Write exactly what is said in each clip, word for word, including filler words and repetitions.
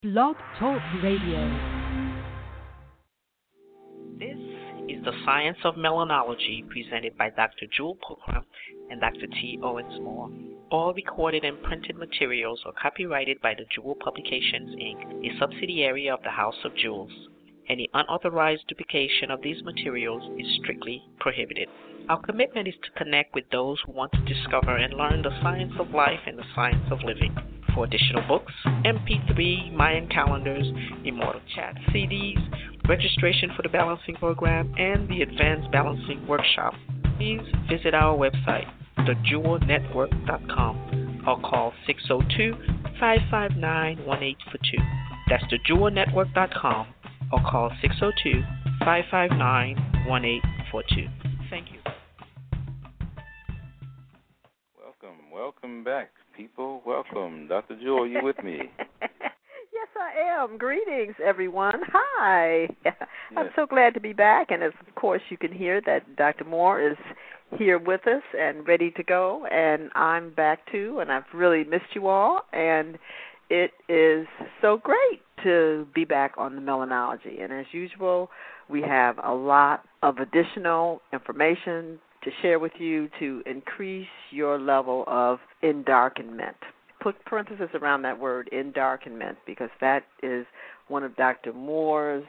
Blog Talk Radio. This is the Science of Melanology presented by Doctor Jewel Pookrum and Doctor T. Owens Moore. All recorded and printed materials are copyrighted by the Jewel Publications, Incorporated, a subsidiary of the House of Jewels. Any unauthorized duplication of these materials is strictly prohibited. Our commitment is to connect with those who want to discover and learn the science of life and the science of living. For additional books, M P three, Mayan calendars, Immortal Chat C Ds, registration for the balancing program, and the Advanced Balancing Workshop, please visit our website, the jewel network dot com, or call six oh two, five five nine, one eight four two. That's the jewel network dot com, or call six oh two, five five nine, one eight four two. Thank you. Welcome, welcome back, people. Welcome. Doctor Jewel, you with me? Yes, I am. Greetings, everyone. Hi. Yes. I'm so glad to be back, and as, of course, you can hear that Doctor Moore is here with us and ready to go, and I'm back, too, and I've really missed you all, and it is so great to be back on the Melanology, and as usual, we have a lot of additional information to share with you to increase your level of endarkenment. Put parentheses around that word, endarkenment, because that is one of Doctor Moore's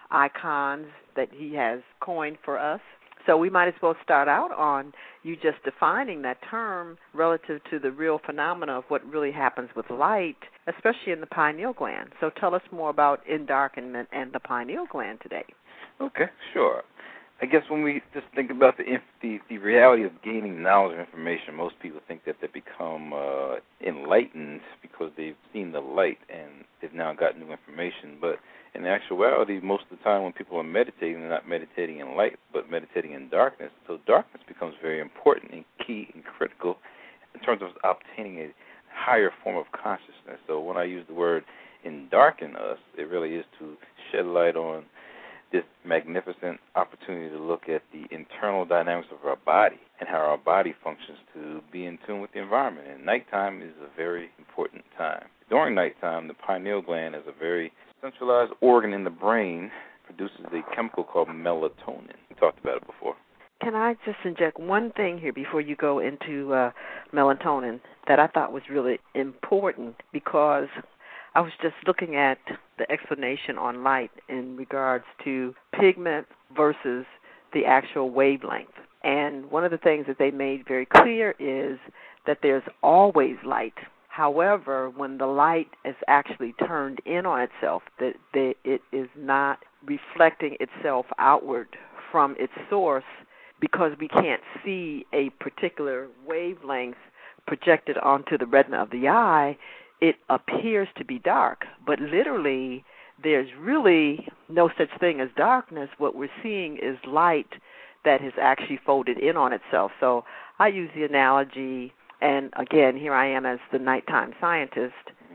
icons that he has coined for us. So we might as well start out on you just defining that term relative to the real phenomena of what really happens with light, especially in the pineal gland. So tell us more about endarkenment and the pineal gland today. Okay, sure. I guess when we just think about the the, the reality of gaining knowledge and information, most people think that they become uh, enlightened because they've seen the light and they've now got new information. But in actuality, most of the time when people are meditating, they're not meditating in light, but meditating in darkness. So darkness becomes very important and key and critical in terms of obtaining a higher form of consciousness. So when I use the word endarken us, it really is to shed light on this magnificent opportunity to look at the internal dynamics of our body and how our body functions to be in tune with the environment. And nighttime is a very important time. During nighttime, the pineal gland is a very centralized organ in the brain, produces a chemical called melatonin. We talked about it before. Can I just inject one thing here before you go into uh, melatonin that I thought was really important, because I was just looking at the explanation on light in regards to pigment versus the actual wavelength. And one of the things that they made very clear is that there's always light. However, when the light is actually turned in on itself, that it is not reflecting itself outward from its source, because we can't see a particular wavelength projected onto the retina of the eye. It appears to be dark, but literally there's really no such thing as darkness. What we're seeing is light that has actually folded in on itself. So I use the analogy, and again, here I am as the nighttime scientist,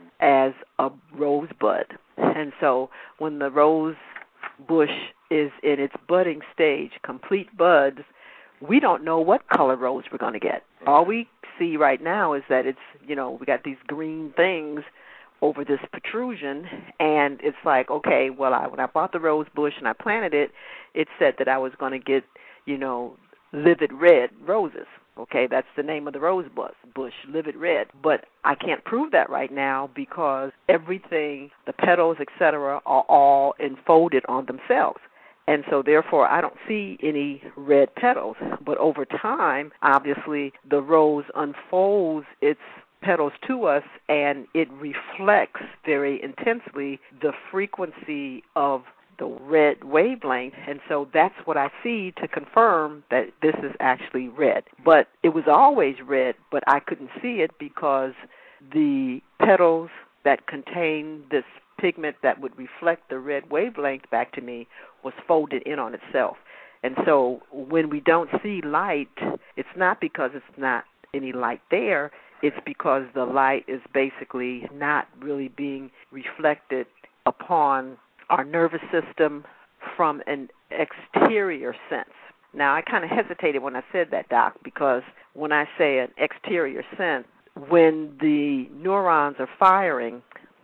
as a rosebud. And so when the rose bush is in its budding stage, complete buds, we don't know what color rose we're going to get. All we see right now is that it's, you know, we got these green things over this protrusion, and it's like, okay, well, I, when I bought the rose bush and I planted it, it said that I was going to get, you know, livid red roses. Okay, that's the name of the rose bush, bush, livid red. But I can't prove that right now because everything, the petals, et cetera, are all enfolded on themselves. And so, therefore, I don't see any red petals. But over time, obviously, the rose unfolds its petals to us, and it reflects very intensely the frequency of the red wavelength. And so that's what I see to confirm that this is actually red. But it was always red, but I couldn't see it because the petals that contain this pigment that would reflect the red wavelength back to me was folded in on itself. And so when we don't see light, it's not because it's not any light there, it's because the light is basically not really being reflected upon our nervous system from an exterior sense. Now, I kind of hesitated when I said that, Doc, because when I say an exterior sense, when the neurons are firing,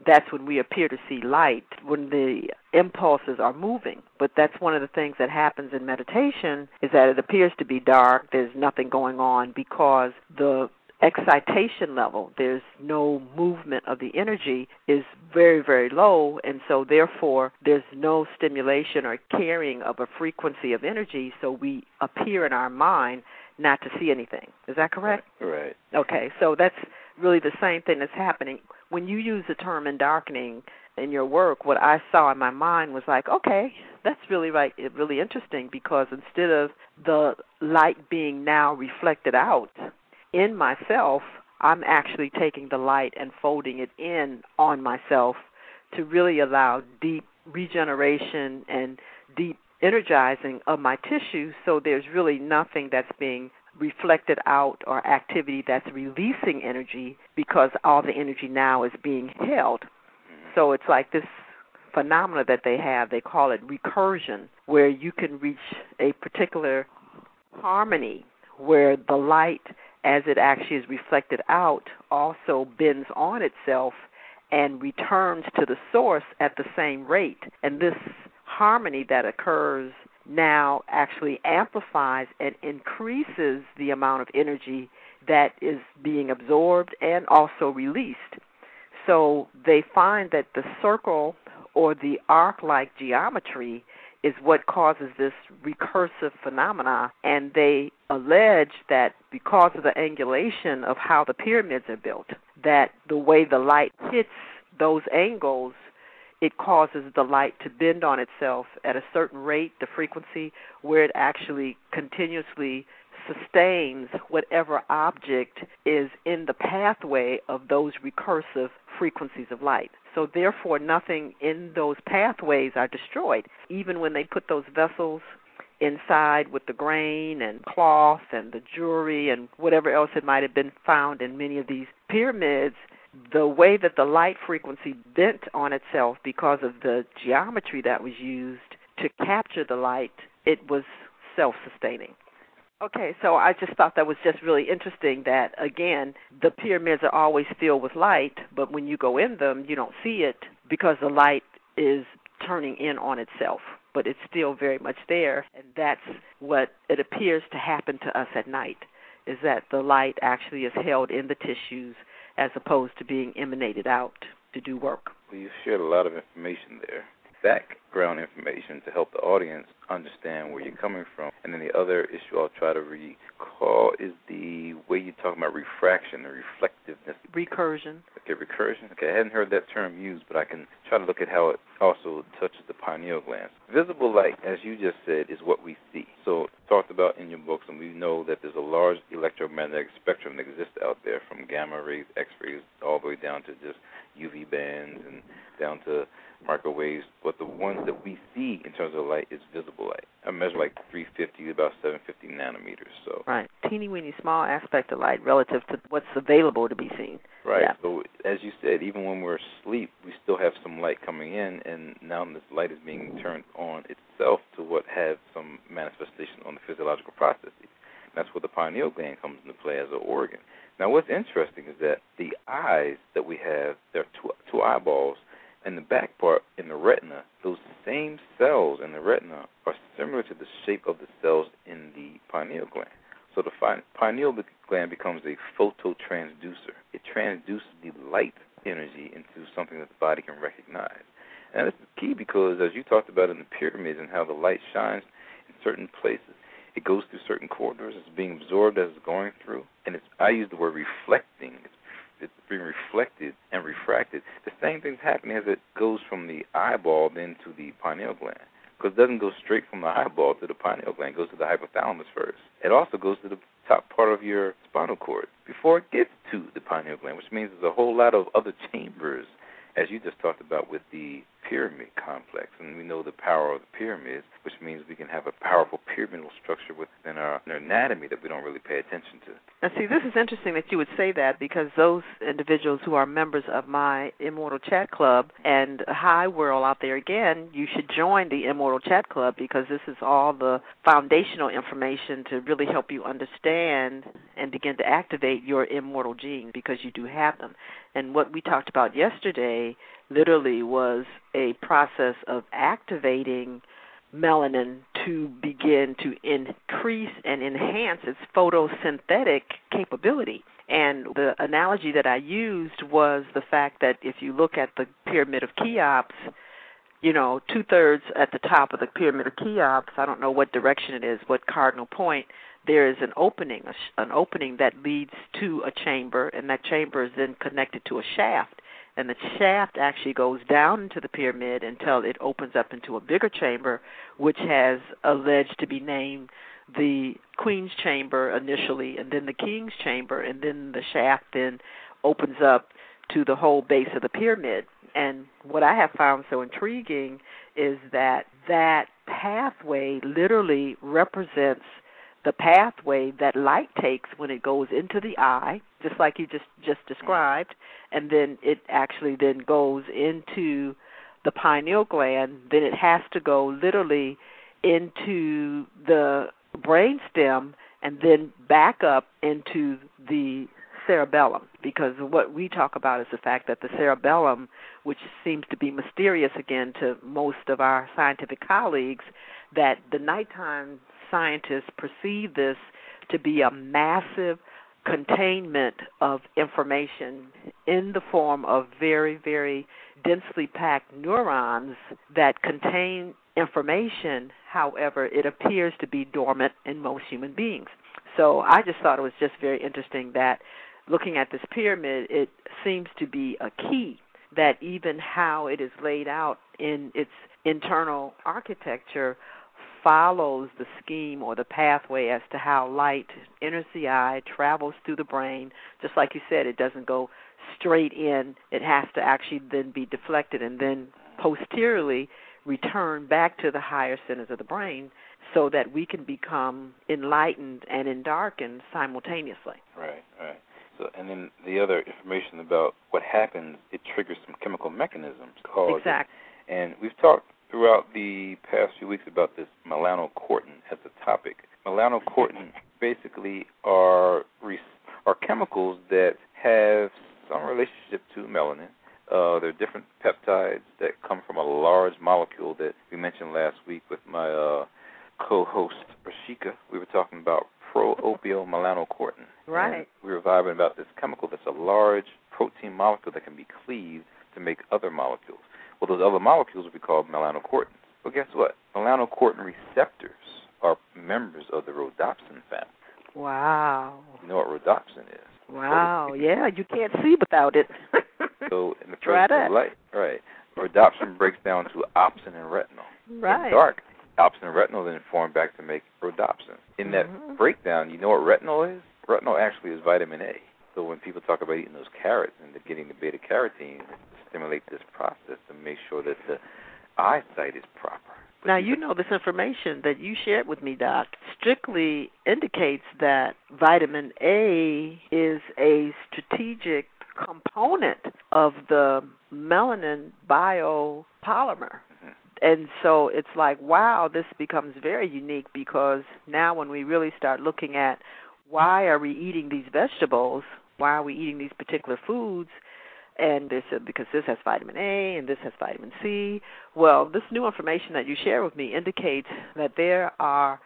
that's when we appear to see light, when the impulses are moving. But that's one of the things that happens in meditation, is that it appears to be dark, there's nothing going on, because the excitation level, there's no movement of the energy, is very, very low, and so therefore there's no stimulation or carrying of a frequency of energy, so we appear in our mind not to see anything. Is that correct? Right. Okay, so that's really the same thing that's happening. When you use the term endarkening in your work, what I saw in my mind was like, okay, that's really right, really interesting, because instead of the light being now reflected out in myself, I'm actually taking the light and folding it in on myself to really allow deep regeneration and deep energizing of my tissue, so there's really nothing that's being reflected out or activity that's releasing energy, because all the energy now is being held. So it's like this phenomena that they have, they call it recursion, where you can reach a particular harmony where the light, as it actually is reflected out, also bends on itself and returns to the source at the same rate. And this harmony that occurs now actually amplifies and increases the amount of energy that is being absorbed and also released. So they find that the circle or the arc-like geometry is what causes this recursive phenomena, and they allege that because of the angulation of how the pyramids are built, that the way the light hits those angles, it causes the light to bend on itself at a certain rate, the frequency, where it actually continuously sustains whatever object is in the pathway of those recursive frequencies of light. So therefore, nothing in those pathways are destroyed. Even when they put those vessels inside with the grain and cloth and the jewelry and whatever else it might have been found in many of these pyramids, the way that the light frequency bent on itself because of the geometry that was used to capture the light, it was self-sustaining. Okay, so I just thought that was just really interesting that, again, the pyramids are always filled with light, but when you go in them, you don't see it because the light is turning in on itself, but it's still very much there, and that's what it appears to happen to us at night, is that the light actually is held in the tissues as opposed to being emanated out to do work. Well, you shared a lot of information there, background information to help the audience understand where you're coming from. And then the other issue I'll try to recall is the way you talk about refraction and reflectiveness. Recursion. Okay, recursion. Okay, I hadn't heard that term used, but I can try to look at how it also touches the pineal gland. Visible light, as you just said, is what we see. So talked about in your books, and we know that there's a large electromagnetic spectrum that exists out there, from gamma rays, X-rays, all the way down to just U V bands and down to microwaves, but the ones that we see in terms of light is visible light. I measure like three fifty to about seven fifty nanometers. So right, teeny weeny small aspect of light relative to what's available to be seen. Right. Yeah. So as you said, even when we're asleep, we still have some light coming in, and now this light is being turned on itself to what have some manifestation on the physiological processes. That's where the pineal gland comes into play as an organ. Now, what's interesting is that the eyes that we have, there are two, two eyeballs. In the back part, in the retina, those same cells in the retina are similar to the shape of the cells in the pineal gland. So the fi- pineal gland becomes a phototransducer. It transduces the light energy into something that the body can recognize. And this is key because, as you talked about in the pyramids and how the light shines in certain places, it goes through certain corridors, it's being absorbed as it's going through, and it's, I use the word reflecting. It's It's being reflected and refracted. The same thing's happening as it goes from the eyeball then to the pineal gland, because it doesn't go straight from the eyeball to the pineal gland. It goes to the hypothalamus first. It also goes to the top part of your spinal cord before it gets to the pineal gland, which means there's a whole lot of other chambers, as you just talked about with the pyramid complex. And we know the power of the pyramids, which means we can have a powerful pyramidal structure within our, our anatomy that we don't really pay attention to. Now, see, this is interesting that you would say that, because those individuals who are members of my Immortal Chat Club and High World out there, again, you should join the Immortal Chat Club, because this is all the foundational information to really help you understand and begin to activate your immortal genes, because you do have them. And what we talked about yesterday literally was a process of activating melanin to begin to increase and enhance its photosynthetic capability. And the analogy that I used was the fact that if you look at the Pyramid of Cheops, you know, two-thirds at the top of the Pyramid of Cheops, I don't know what direction it is, what cardinal point, there is an opening, an opening that leads to a chamber, and that chamber is then connected to a shaft. And the shaft actually goes down into the pyramid until it opens up into a bigger chamber, which has alleged to be named the Queen's Chamber initially, and then the King's Chamber, and then the shaft then opens up to the whole base of the pyramid. And what I have found so intriguing is that that pathway literally represents the pathway that light takes when it goes into the eye, just like you just, just described, and then it actually then goes into the pineal gland. Then it has to go literally into the brainstem and then back up into the cerebellum, because what we talk about is the fact that the cerebellum, which seems to be mysterious again to most of our scientific colleagues, that the nighttime scientists perceive this to be a massive containment of information in the form of very, very densely packed neurons that contain information. However, it appears to be dormant in most human beings. So I just thought it was just very interesting that looking at this pyramid, it seems to be a key that even how it is laid out in its internal architecture follows the scheme or the pathway as to how light enters the eye, travels through the brain. Just like you said, it doesn't go straight in. It has to actually then be deflected and then posteriorly return back to the higher centers of the brain so that we can become enlightened and endarkened simultaneously. Right, right. So, and then the other information about what happens, it triggers some chemical mechanisms. Called exactly. It. And we've talked throughout the past few weeks about this melanocortin as a topic. Melanocortin basically are are chemicals that have some relationship to melanin. Uh, they're different peptides that come from a large molecule that we mentioned last week with my uh, co-host, Rashika. We were talking about pro-opiomelanocortin. Right. And we were vibing about this chemical that's a large protein molecule that can be cleaved to make other molecules. Well, those other molecules would be called melanocortins. Well, guess what? Melanocortin receptors are members of the rhodopsin family. Wow. You know what rhodopsin is? Wow. Yeah, you can't see without it. So in the Try presence that. of light, right, rhodopsin breaks down to opsin and retinol. Right. In dark, opsin and retinol then form back to make rhodopsin. In that mm-hmm. breakdown, you know what retinol is? Retinol actually is vitamin A. So when people talk about eating those carrots and they're getting the beta-carotene, it's to stimulate this process to make sure that the eyesight is proper. But now, you know this information that you shared with me, Doc, strictly indicates that vitamin A is a strategic component of the melanin biopolymer. Mm-hmm. And so it's like, wow, this becomes very unique because now when we really start looking at why are we eating these vegetables, why are we eating these particular foods, and they said because this has vitamin A and this has vitamin C. Well, this new information that you share with me indicates that there are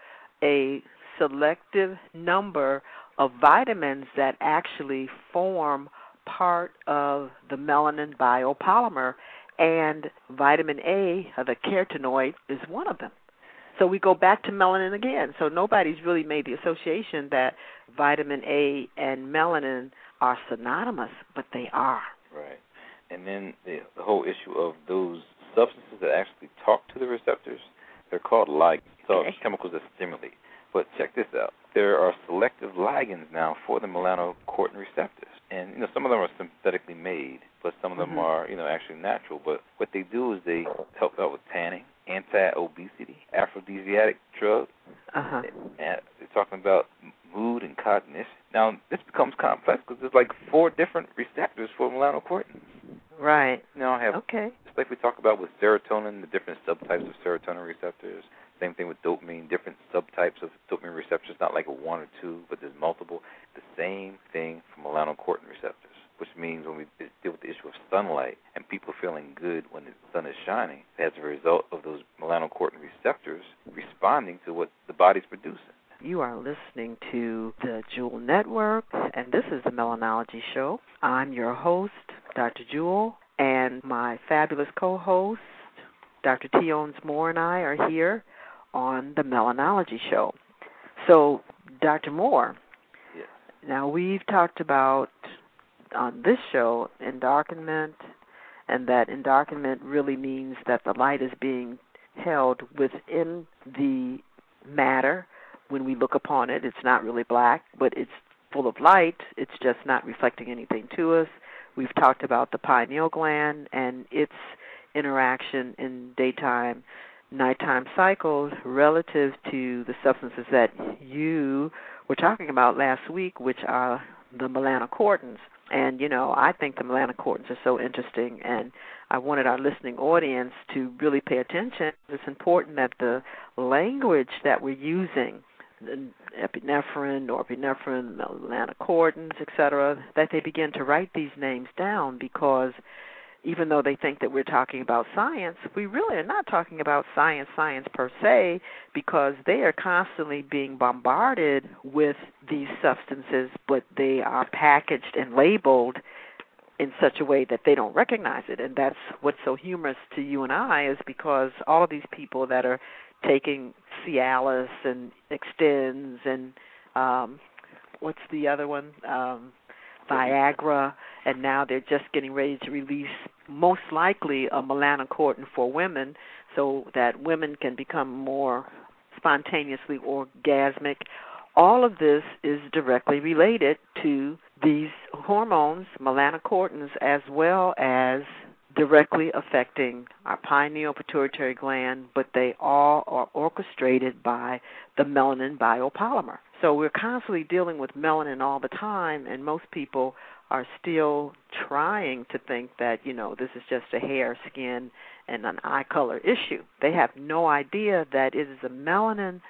a selective number of vitamins that actually form part of the melanin biopolymer, and vitamin A, the carotenoid, is one of them. So we go back to melanin again. So nobody's really made the association that vitamin A and melanin are synonymous, but they are. Right. And then the, the whole issue of those substances that actually talk to the receptors, they're called ligands. So Okay. chemicals that stimulate. But check this out. There are selective ligands now for the melanocortin receptors. And, you know, some of them are synthetically made, but some of them mm-hmm. are, you know, actually natural. But what they do is they help out with tanning, anti-obesity, aphrodisiac drug. Uh-huh. And they're talking about mood and cognition. Now, this becomes complex because there's like four different receptors for melanocortin. Right. Now, I have, okay. just like we talk about with serotonin, the different subtypes of serotonin receptors. Same thing with dopamine, different subtypes of dopamine receptors, not like a one or two, but there's multiple. The same thing for melanocortin receptors. which means when we deal with the issue of sunlight and people feeling good when the sun is shining, as a result of those melanocortin receptors responding to what the body's producing. You are listening to the Jewel Network, and this is the Melanology Show. I'm your host, Doctor Jewel, and my fabulous co-host, Doctor T. Owens Moore, and I are here on the Melanology Show. So, Doctor Moore, yes. Now we've talked about on this show endarkenment, and that endarkenment really means that the light is being held within the matter. When we look upon it, it's not really black, but it's full of light. It's just not reflecting anything to us. We've talked about the pineal gland and its interaction in daytime, nighttime cycles relative to the substances that you were talking about last week, which are the melanocortins. And, you know, I think the melanocortins are so interesting, and I wanted our listening audience to really pay attention. It's important that the language that we're using, epinephrine, norepinephrine, melanocortins, et cetera, that they begin to write these names down, because even though they think that we're talking about science, we really are not talking about science, science per se, because they are constantly being bombarded with these substances, but they are packaged and labeled in such a way that they don't recognize it. And that's what's so humorous to you and I, is because all of these people that are taking Cialis and Extends and um, what's the other one? Um, Viagra, and now they're just getting ready to release most likely a melanocortin for women so that women can become more spontaneously orgasmic. All of this is directly related to these hormones, melanocortins, as well as directly affecting our pineal pituitary gland, but they all are orchestrated by the melanin biopolymer. So we're constantly dealing with melanin all the time, and most people are still trying to think that, you know, this is just a hair, skin, and an eye color issue. They have no idea that it is a melanin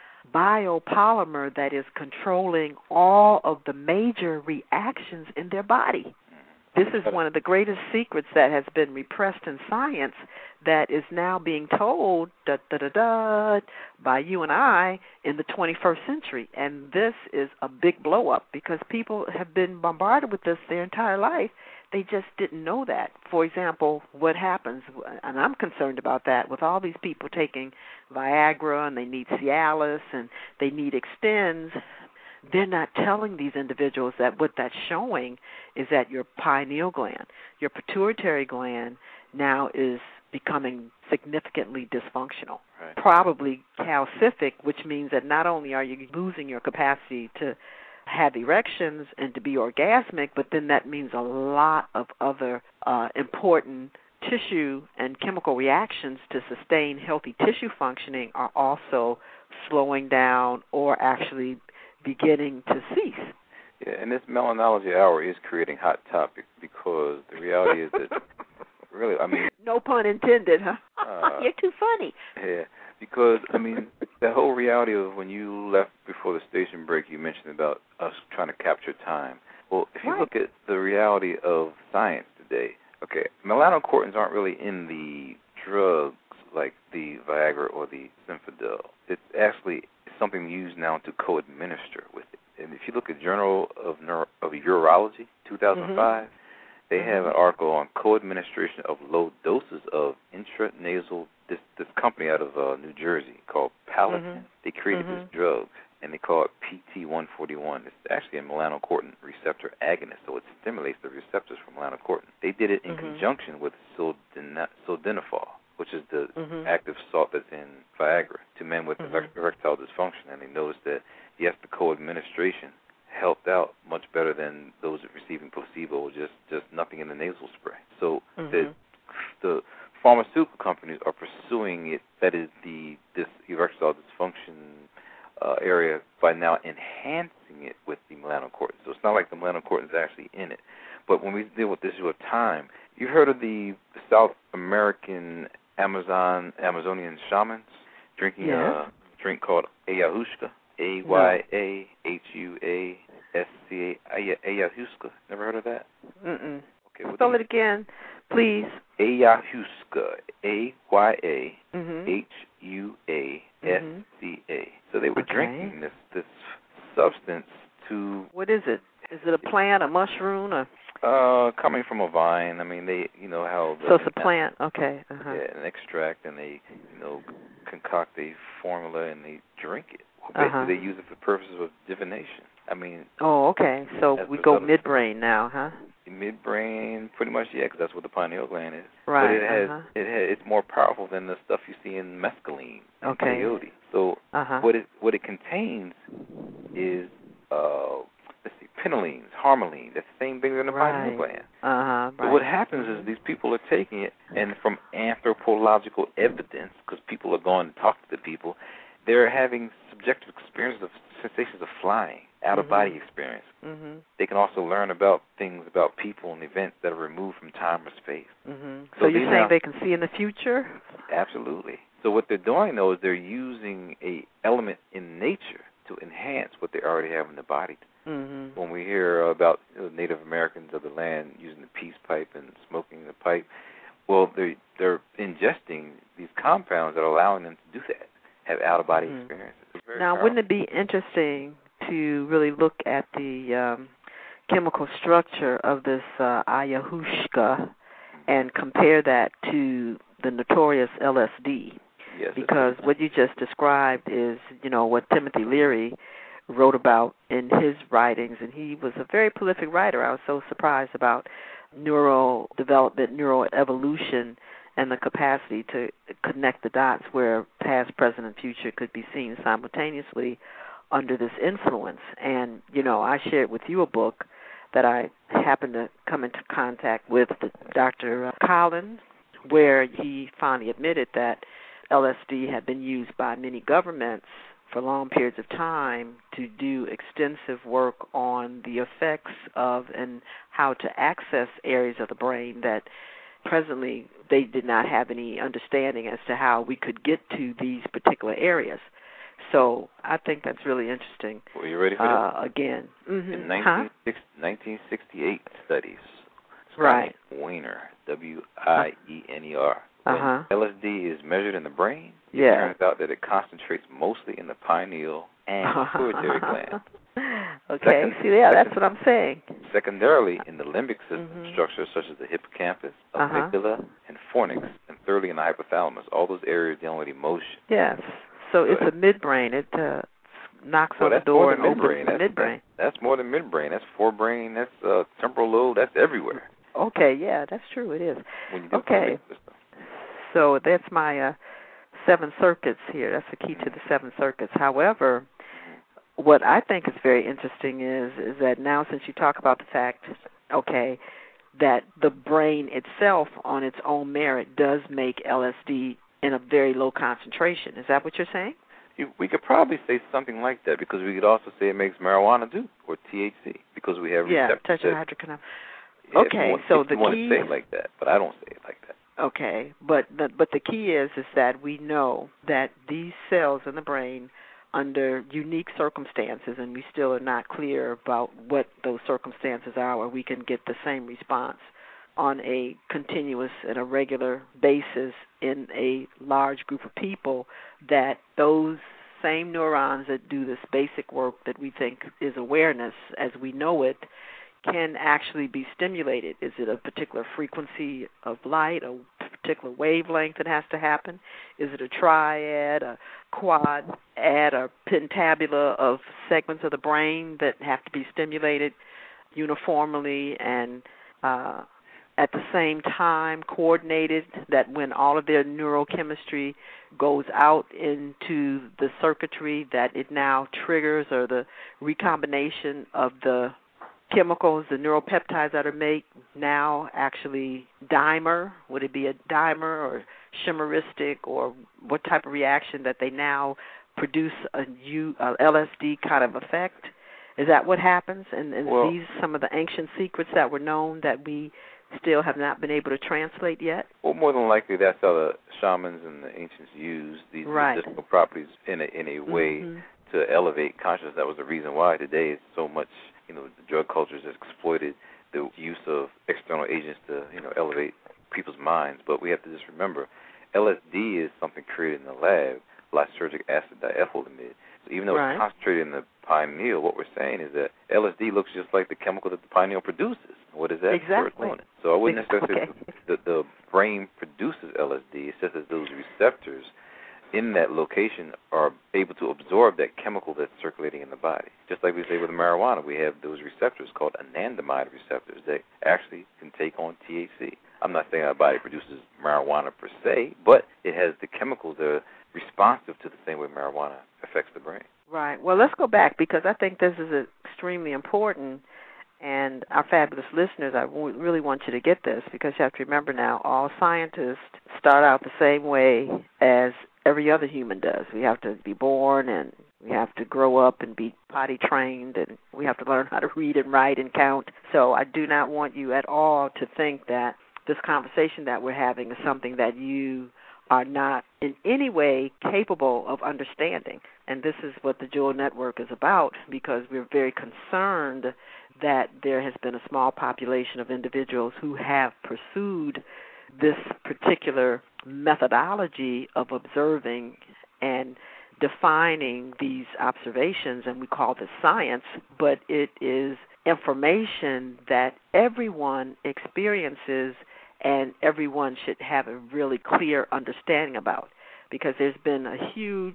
biopolymer that is controlling all of the major reactions in their body. This is one of the greatest secrets that has been repressed in science that is now being told da, da, da, da, by you and I in the twenty-first century. And this is a big blow-up because people have been bombarded with this their entire life. They just didn't know that. For example, what happens, and I'm concerned about that, with all these people taking Viagra and they need Cialis and they need Extends, they're not telling these individuals that what that's showing is that your pineal gland, your pituitary gland, now is becoming significantly dysfunctional, right. Probably calcific, which means that not only are you losing your capacity to have erections and to be orgasmic, but then that means a lot of other uh, important tissue and chemical reactions to sustain healthy tissue functioning are also slowing down or actually beginning to cease. Yeah, and this Melanology Hour is creating hot topics because the reality is that, really, I mean... No pun intended, huh? Uh, You're too funny. Yeah, because, I mean, the whole reality of when you left before the station break, you mentioned about us trying to capture time. Well, if you right. look at the reality of science today, okay, melanocortins aren't really in the drugs like the Viagra or the Synfedil. It's actually something used now to co-administer with it. And if you look at Journal of Neuro- of Urology, two thousand five, mm-hmm. they mm-hmm. have an article on co-administration of low doses of intranasal, this, this company out of uh, New Jersey called Palatin. Mm-hmm. They created mm-hmm. this drug, and they call it P T one forty-one. It's actually a melanocortin receptor agonist, so it stimulates the receptors for melanocortin. They did it in mm-hmm. conjunction with silden- sildenafil, which is the mm-hmm. active salt that's in Viagra, to men with mm-hmm. erectile dysfunction. And they noticed that, yes, the co-administration helped out much better than those receiving placebo, just, just nothing in the nasal spray. So mm-hmm. the, the pharmaceutical companies are pursuing it, that is the this erectile dysfunction uh, area, by now enhancing it with the melanocortin. So it's not like the melanocortin is actually in it. But when we deal with this issue of time, you've heard of the South American Amazon Amazonian shamans drinking yeah. a drink called ayahuasca, A Y A H U A S C A, ayahuasca. Never heard of that? Mm-mm. Okay, well, spell it again, please. Ayahuasca, A Y A Mhm. H U A S C A. So they were okay. drinking this this substance to. What is it? Is it a plant, a mushroom, or? Uh, coming from a vine. I mean, they, you know how. The, so it's a plant, okay. Uh-huh. Yeah, an extract, and they, you know, concoct a formula and they drink it. Well, basically, uh-huh. they use it for purposes of divination. I mean. Oh, okay. So we go midbrain now, huh? Midbrain, pretty much, yeah, because that's what the pineal gland is. Right. But it has, uh-huh. it has, it's more powerful than the stuff you see in mescaline, okay. and peyote. So uh-huh. what it what it contains is, uh, let's see, penylines, harmaline. That's the same thing in the right. pineal gland. Uh-huh. So right. what happens is these people are taking it, and from anthropological evidence, because people are going to talk to the people, they're having subjective experiences of sensations of flying, out-of-body mm-hmm. experience. Mm-hmm. They can also learn about things, about people and events that are removed from time or space. Mm-hmm. So, so you're saying now, they can see in the future? Absolutely. So what they're doing, though, is they're using a element in nature to enhance what they already have in the body. Mm-hmm. When we hear about you know, Native Americans of the land using the peace pipe and smoking the pipe, well, they're, they're ingesting these compounds that are allowing them to do that, have out-of-body mm-hmm. experiences. Now, powerful. Wouldn't it be interesting to really look at the um, chemical structure of this uh, ayahuasca and compare that to the notorious L S D? Yes, because what you just described is, you know, what Timothy Leary wrote about in his writings, and he was a very prolific writer. I was so surprised about neural development, neural evolution, and the capacity to connect the dots where past, present, and future could be seen simultaneously under this influence. And, you know, I shared with you a book that I happened to come into contact with, Doctor Collins, where he finally admitted that L S D had been used by many governments for long periods of time to do extensive work on the effects of and how to access areas of the brain that presently they did not have any understanding as to how we could get to these particular areas. So I think that's really interesting. Well, you ready for uh, this? Again. Mm-hmm. In huh? nineteen sixty-eight studies, right. Weiner, W I E N E R. When uh-huh. L S D is measured in the brain, it yeah. turns out that it concentrates mostly in the pineal and pituitary gland. Okay, second, see, yeah, second, that's what I'm saying. Secondarily, in the limbic system mm-hmm. structures such as the hippocampus, uh-huh. amygdala, and fornix, and thirdly in the hypothalamus, all those areas dealing with emotion. Yes, so, so it's a midbrain. It uh, knocks well, on the door and opens midbrain. the that's, midbrain. That's, that's more than midbrain. That's forebrain. That's uh, temporal lobe. That's everywhere. Okay, yeah, that's true. It is. When you do okay. So that's my uh, seven circuits here. That's the key to the seven circuits. However, what I think is very interesting is is that now since you talk about the fact, okay, that the brain itself on its own merit does make L S D in a very low concentration. Is that what you're saying? We could probably say something like that because we could also say it makes marijuana do, or T H C, because we have yeah, receptors. Yeah, tetrahydrocannabinol. Yeah, okay, want, so if the you want key. to say it like that, but I don't say it like that. Okay, but the, but the key is is that we know that these cells in the brain, under unique circumstances, and we still are not clear about what those circumstances are, where we can get the same response on a continuous and a regular basis in a large group of people, that those same neurons that do this basic work that we think is awareness as we know it can actually be stimulated. Is it a particular frequency of light, a particular wavelength that has to happen? Is it a triad, a quad, add a pentabula of segments of the brain that have to be stimulated uniformly and uh, at the same time coordinated, that when all of their neurochemistry goes out into the circuitry that it now triggers, or the recombination of the chemicals, the neuropeptides that are made now actually dimer? Would it be a dimer or chimeristic, or what type of reaction that they now produce a U, a L S D kind of effect? Is that what happens? And, and well, these some of the ancient secrets that were known that we still have not been able to translate yet? Well, more than likely, that's how the shamans and the ancients used these right. medicinal properties in a in a way mm-hmm. to elevate consciousness. That was the reason why today is so much, you know, the drug culture has exploited the use of external agents to, you know, elevate people's minds. But we have to just remember, L S D is something created in the lab, lysergic acid diethylamide. So even though right. it's concentrated in the pineal, what we're saying is that L S D looks just like the chemical that the pineal produces. What is that? Exactly. Serotonin. So I wouldn't exactly. necessarily say the, the brain produces L S D. It's just that those receptors in that location are able to absorb that chemical that's circulating in the body. Just like we say with marijuana, we have those receptors called anandamide receptors that actually can take on T H C. I'm not saying our body produces marijuana per se, but it has the chemicals that are responsive to the same way marijuana affects the brain. Right. Well, let's go back because I think this is extremely important, and our fabulous listeners, I w- really want you to get this because you have to remember now, all scientists start out the same way as every other human does. We have to be born, and we have to grow up and be potty trained, and we have to learn how to read and write and count. So I do not want you at all to think that this conversation that we're having is something that you are not in any way capable of understanding. And this is what the Jewel Network is about, because we're very concerned that there has been a small population of individuals who have pursued this particular methodology of observing and defining these observations, and we call this science, but it is information that everyone experiences and everyone should have a really clear understanding about, because there's been a huge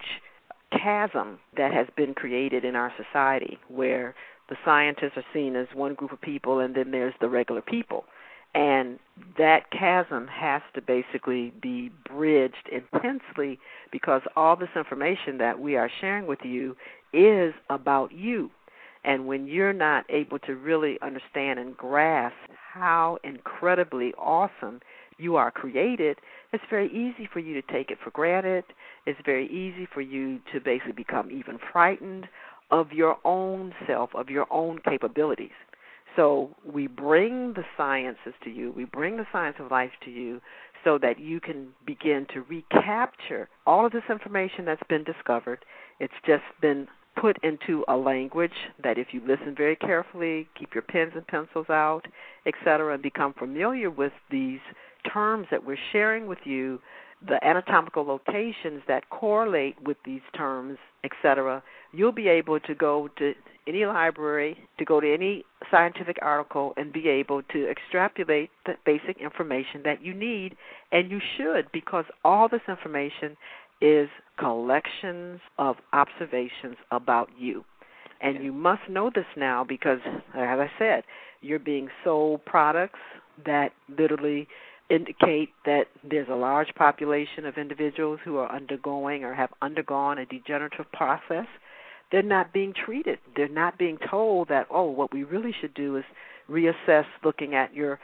chasm that has been created in our society where the scientists are seen as one group of people and then there's the regular people. And that chasm has to basically be bridged intensely because all this information that we are sharing with you is about you. And when you're not able to really understand and grasp how incredibly awesome you are created, it's very easy for you to take it for granted. It's very easy for you to basically become even frightened of your own self, of your own capabilities. So we bring the sciences to you, we bring the science of life to you so that you can begin to recapture all of this information that's been discovered. It's just been put into a language that if you listen very carefully, keep your pens and pencils out, et cetera, and become familiar with these terms that we're sharing with you, the anatomical locations that correlate with these terms, et cetera, you'll be able to go to any library, to go to any scientific article and be able to extrapolate the basic information that you need, and you should, because all this information is collections of observations about you. And you must know this now because, as I said, you're being sold products that literally indicate that there's a large population of individuals who are undergoing or have undergone a degenerative process. They're not being treated. They're not being told that, oh, what we really should do is reassess looking at your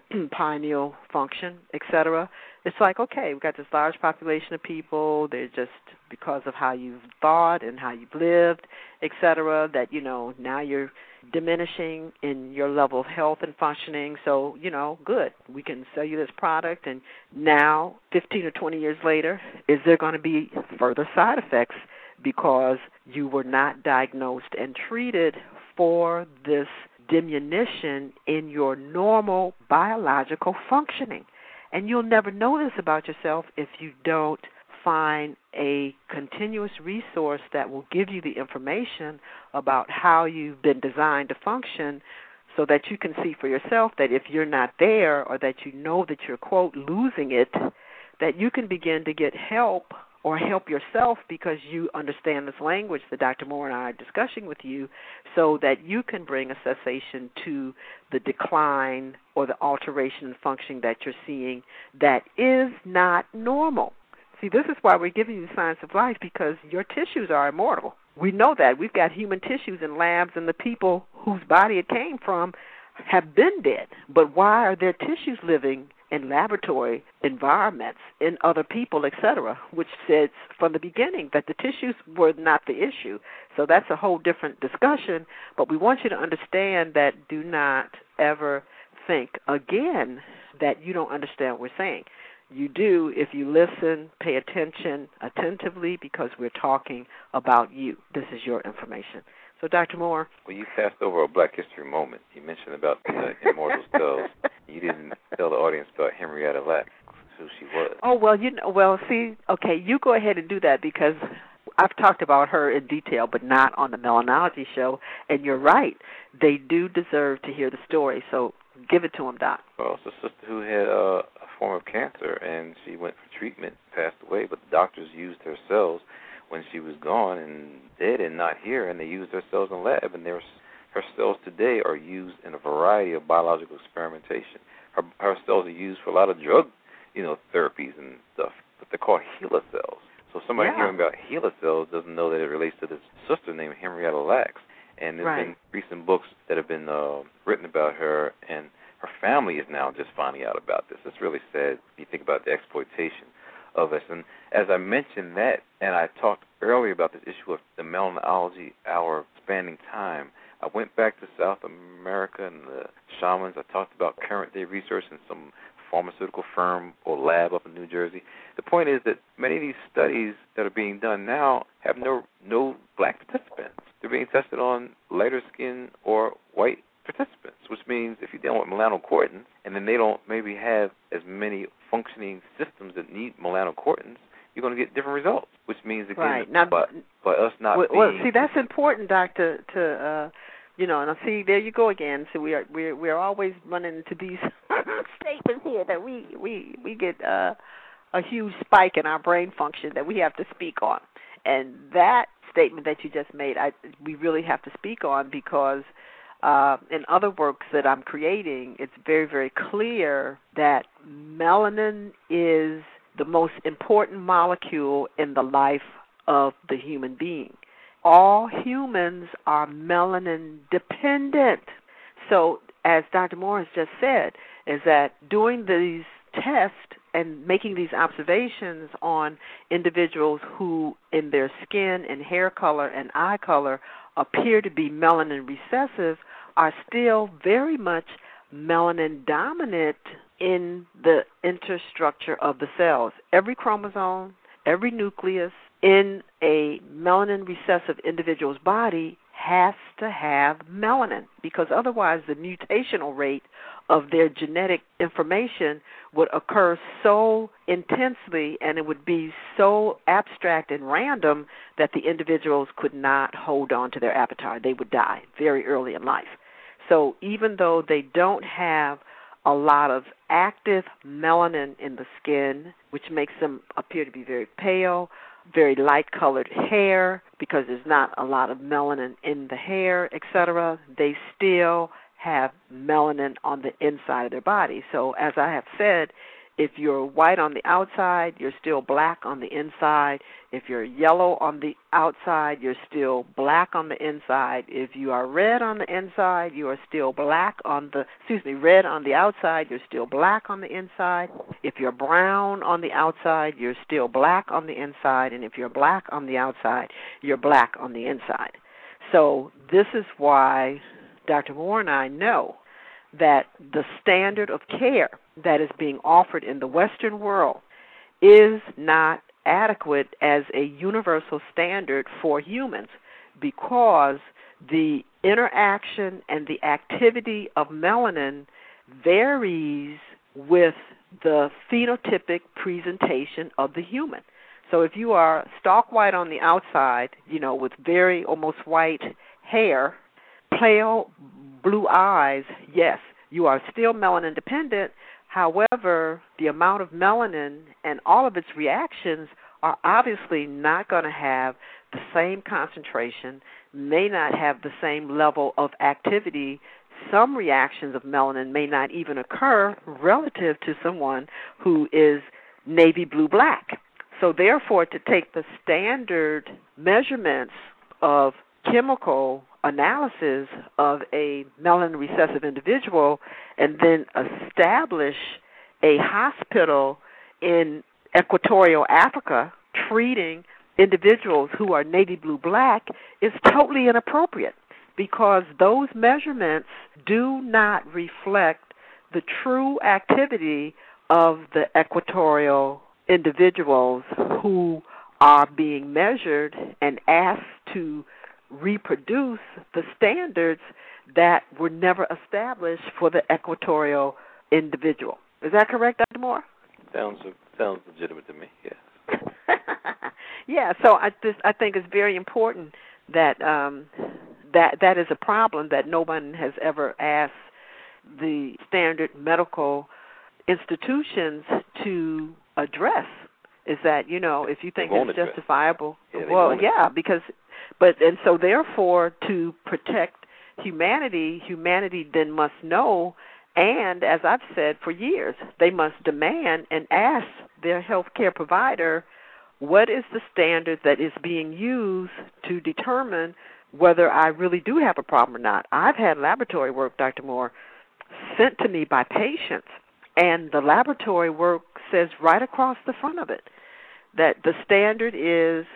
pineal function, et cetera. It's like, okay, we've got this large population of people. They're just because of how you've thought and how you've lived, et cetera, that, you know, now you're diminishing in your level of health and functioning. So, you know, good. We can sell you this product, and now, fifteen or twenty years later, is there going to be further side effects because you were not diagnosed and treated for this diminution in your normal biological functioning? And you'll never know this about yourself if you don't find a continuous resource that will give you the information about how you've been designed to function so that you can see for yourself that if you're not there or that you know that you're, quote, losing it, that you can begin to get help or help yourself because you understand this language that Doctor Moore and I are discussing with you so that you can bring a cessation to the decline or the alteration in functioning that you're seeing that is not normal. See, this is why we're giving you the science of life, because your tissues are immortal. We know that. We've got human tissues in labs, and the people whose body it came from have been dead. But why are their tissues living in laboratory environments, in other people, et cetera, which says from the beginning that the tissues were not the issue. So that's a whole different discussion, but we want you to understand that do not ever think again that you don't understand what we're saying. You do if you listen, pay attention attentively, because we're talking about you. This is your information. So, Doctor Moore. Well, you passed over a Black History moment. You mentioned about the immortal cells. You didn't tell the audience about Henrietta Lacks, who she was. Oh, well, you know, well, see, okay, you go ahead and do that, because I've talked about her in detail, but not on the Melanology show. And you're right. They do deserve to hear the story. So give it to them, Doc. Well, it's a sister who had uh, a form of cancer, and she went for treatment, passed away, but the doctors used her cells when she was gone and dead and not here, and they used her cells in the lab, and there's, her cells today are used in a variety of biological experimentation. Her, her cells are used for a lot of drug, you know, therapies and stuff, but they're called HeLa cells. So somebody Yeah. hearing about HeLa cells doesn't know that it relates to this sister named Henrietta Lacks. And there's Right. been recent books that have been uh, written about her, and her family is now just finding out about this. It's really sad if you think about the exploitation of us. And as I mentioned that, and I talked earlier about this issue of the Melanology hour spanning time, I went back to South America and the shamans. I talked about current-day research in some pharmaceutical firm or lab up in New Jersey. The point is that many of these studies that are being done now have no no black participants. They're being tested on lighter skin or white participants, which means if you're dealing with melanocortins and then they don't maybe have as many functioning systems that need melanocortins, you're going to get different results, which means, again, Right. Now, by, by us not well, being... well, see, that's important, Doctor, to, uh, you know, and I see, there you go again. So we are we're, we're always running into these statements here that we, we, we get uh, a huge spike in our brain function that we have to speak on. And that statement that you just made, I, we really have to speak on, because uh, in other works that I'm creating, it's very, very clear that melanin is the most important molecule in the life of the human being. All humans are melanin dependent. So, as Doctor Moore has just said, is that doing these tests and making these observations on individuals who, in their skin and hair color and eye color, appear to be melanin recessive, are still very much melanin dominant in the interstructure of the cells. Every chromosome, every nucleus in a melanin recessive individual's body has to have melanin, because otherwise the mutational rate of their genetic information would occur so intensely, and it would be so abstract and random that the individuals could not hold on to their avatar. They would die very early in life. So even though they don't have a lot of active melanin in the skin, which makes them appear to be very pale, very light-colored hair, because there's not a lot of melanin in the hair, et cetera, they still have melanin on the inside of their body. So as I have said, if you're white on the outside, you're still black on the inside. If you're yellow on the outside, you're still black on the inside. If you are red on the inside, you are still black on the, excuse me, red on the outside, you're still black on the inside. If you're brown on the outside, you're still black on the inside. And if you're black on the outside, you're black on the inside. So this is why Doctor Moore and I know that the standard of care that is being offered in the Western world is not adequate as a universal standard for humans, because the interaction and the activity of melanin varies with the phenotypic presentation of the human. So if you are stark white on the outside, you know, with very almost white hair, pale blue eyes, yes, you are still melanin dependent. However, the amount of melanin and all of its reactions are obviously not going to have the same concentration, may not have the same level of activity. Some reactions of melanin may not even occur relative to someone who is navy blue black. So therefore, to take the standard measurements of chemical analysis of a melanin recessive individual and then establish a hospital in equatorial Africa treating individuals who are navy blue black is totally inappropriate, because those measurements do not reflect the true activity of the equatorial individuals who are being measured and asked to reproduce the standards that were established established for the equatorial individual. Is that correct, Doctor Moore? Sounds sounds legitimate to me. Yes. Yeah. So I just I think it's very important that um, that that is a problem that no one has ever asked the standard medical institutions to address. Is that, you know, if you think it's justifiable, yeah, well, yeah, because, but, and so therefore to protect humanity, humanity then must know, and as I've said for years, they must demand and ask their health care provider, what is the standard that is being used to determine whether I really do have a problem or not? I've had laboratory work, Doctor Moore, sent to me by patients, and the laboratory work says right across the front of it that the standard is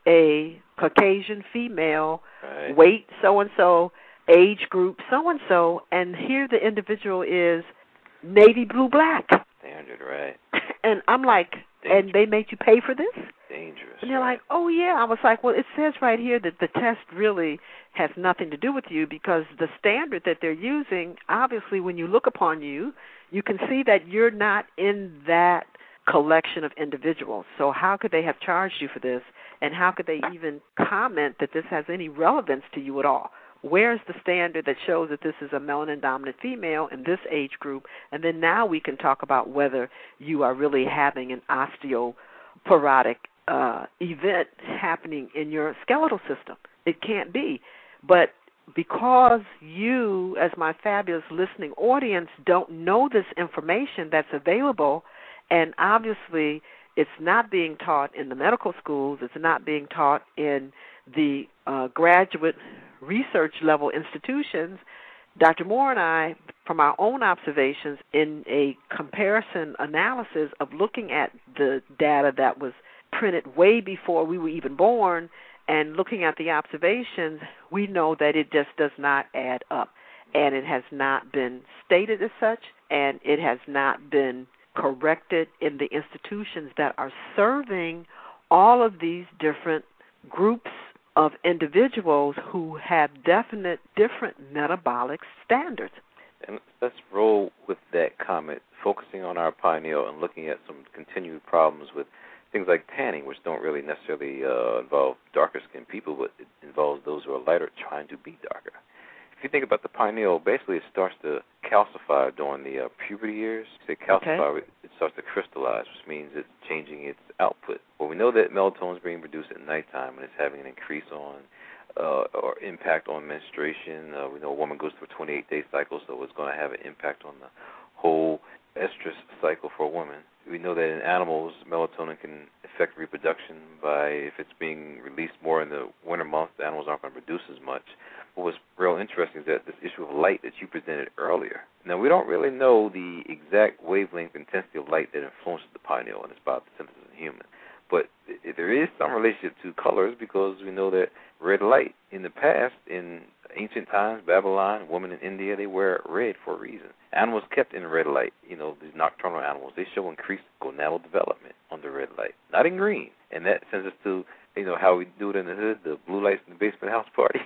a Caucasian female, right, weight so-and-so, age group so-and-so, and here the individual is navy blue black. Standard, right. And I'm like, Dangerous. And they made you pay for this? Dangerous. And they're right. like, oh, yeah. I was like, well, it says right here that the test really has nothing to do with you because the standard that they're using, obviously when you look upon you, you can see that you're not in that collection of individuals. So how could they have charged you for this, and how could they even comment that this has any relevance to you at all? Where's the standard that shows that this is a melanin-dominant female in this age group? And then now we can talk about whether you are really having an osteoporotic uh, event happening in your skeletal system. It can't be. But because you, as my fabulous listening audience, don't know this information that's available, and obviously it's not being taught in the medical schools, it's not being taught in the uh, graduate research level institutions, Doctor Moore and I, from our own observations in a comparison analysis of looking at the data that was printed way before we were even born and looking at the observations, we know that it just does not add up. And it has not been stated as such, and it has not been corrected in the institutions that are serving all of these different groups of individuals who have definite different metabolic standards. And let's roll with that comment, focusing on our pineal and looking at some continued problems with things like tanning, which don't really necessarily uh, involve darker-skinned people, but it involves those who are lighter trying to be darker. If you think about the pineal, basically it starts to calcify during the uh, puberty years. They calcify, okay. It starts to crystallize, which means it's changing its output. Well, we know that melatonin is being produced at nighttime and it's having an increase on uh, or impact on menstruation. Uh, we know a woman goes through a twenty-eight day cycle, so it's going to have an impact on the whole estrus cycle for a woman. We know that in animals, melatonin can affect reproduction by, if it's being released more in the winter months, the animals aren't going to produce as much. What was real interesting is that this issue of light that you presented earlier. Now, we don't really know the exact wavelength intensity of light that influences the pineal and its biosynthesis in humans. But there is some relationship to colors because we know that red light in the past, in ancient times, Babylon, women in India, they wear red for a reason. Animals kept in red light, you know, these nocturnal animals, they show increased gonadal development under red light, not in green. And that sends us to, you know, how we do it in the hood, the blue lights in the basement house party.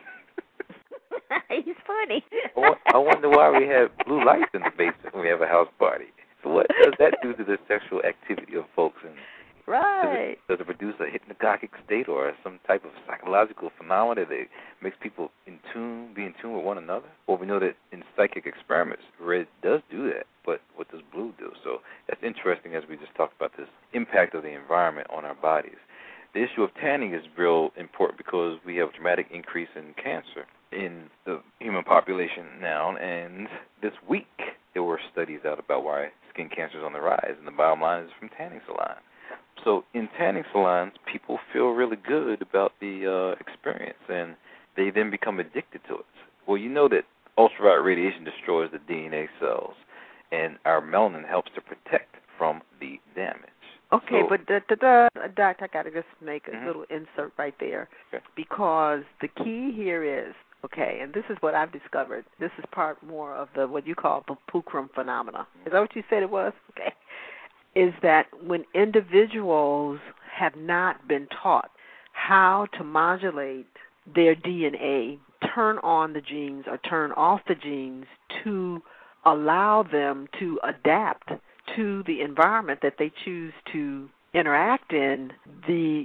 He's funny. I wonder why we have blue lights in the basement when we have a house party. So what does that do to the sexual activity of folks? And right. Does it, does it produce a hypnagogic state or some type of psychological phenomena that makes people in tune, be in tune with one another? Well, we know that in psychic experiments, red does do that, but what does blue do? So that's interesting as we just talked about this impact of the environment on our bodies. The issue of tanning is real important because we have a dramatic increase in cancer in the human population now, and this week there were studies out about why skin cancer is on the rise, and the bottom line is from tanning salons. So in tanning salons, people feel really good about the uh, experience, and they then become addicted to it. Well, you know that ultraviolet radiation destroys the D N A cells, and our melanin helps to protect from the damage. Okay, so, but the, the, the, Doc, I got to just make a mm-hmm. little insert right there, okay. because the key here is, okay, and this is what I've discovered. This is part more of the what you call the Pukram phenomena. Is that what you said it was? Okay. is that when individuals have not been taught how to modulate their D N A, turn on the genes or turn off the genes to allow them to adapt to the environment that they choose to interact in, the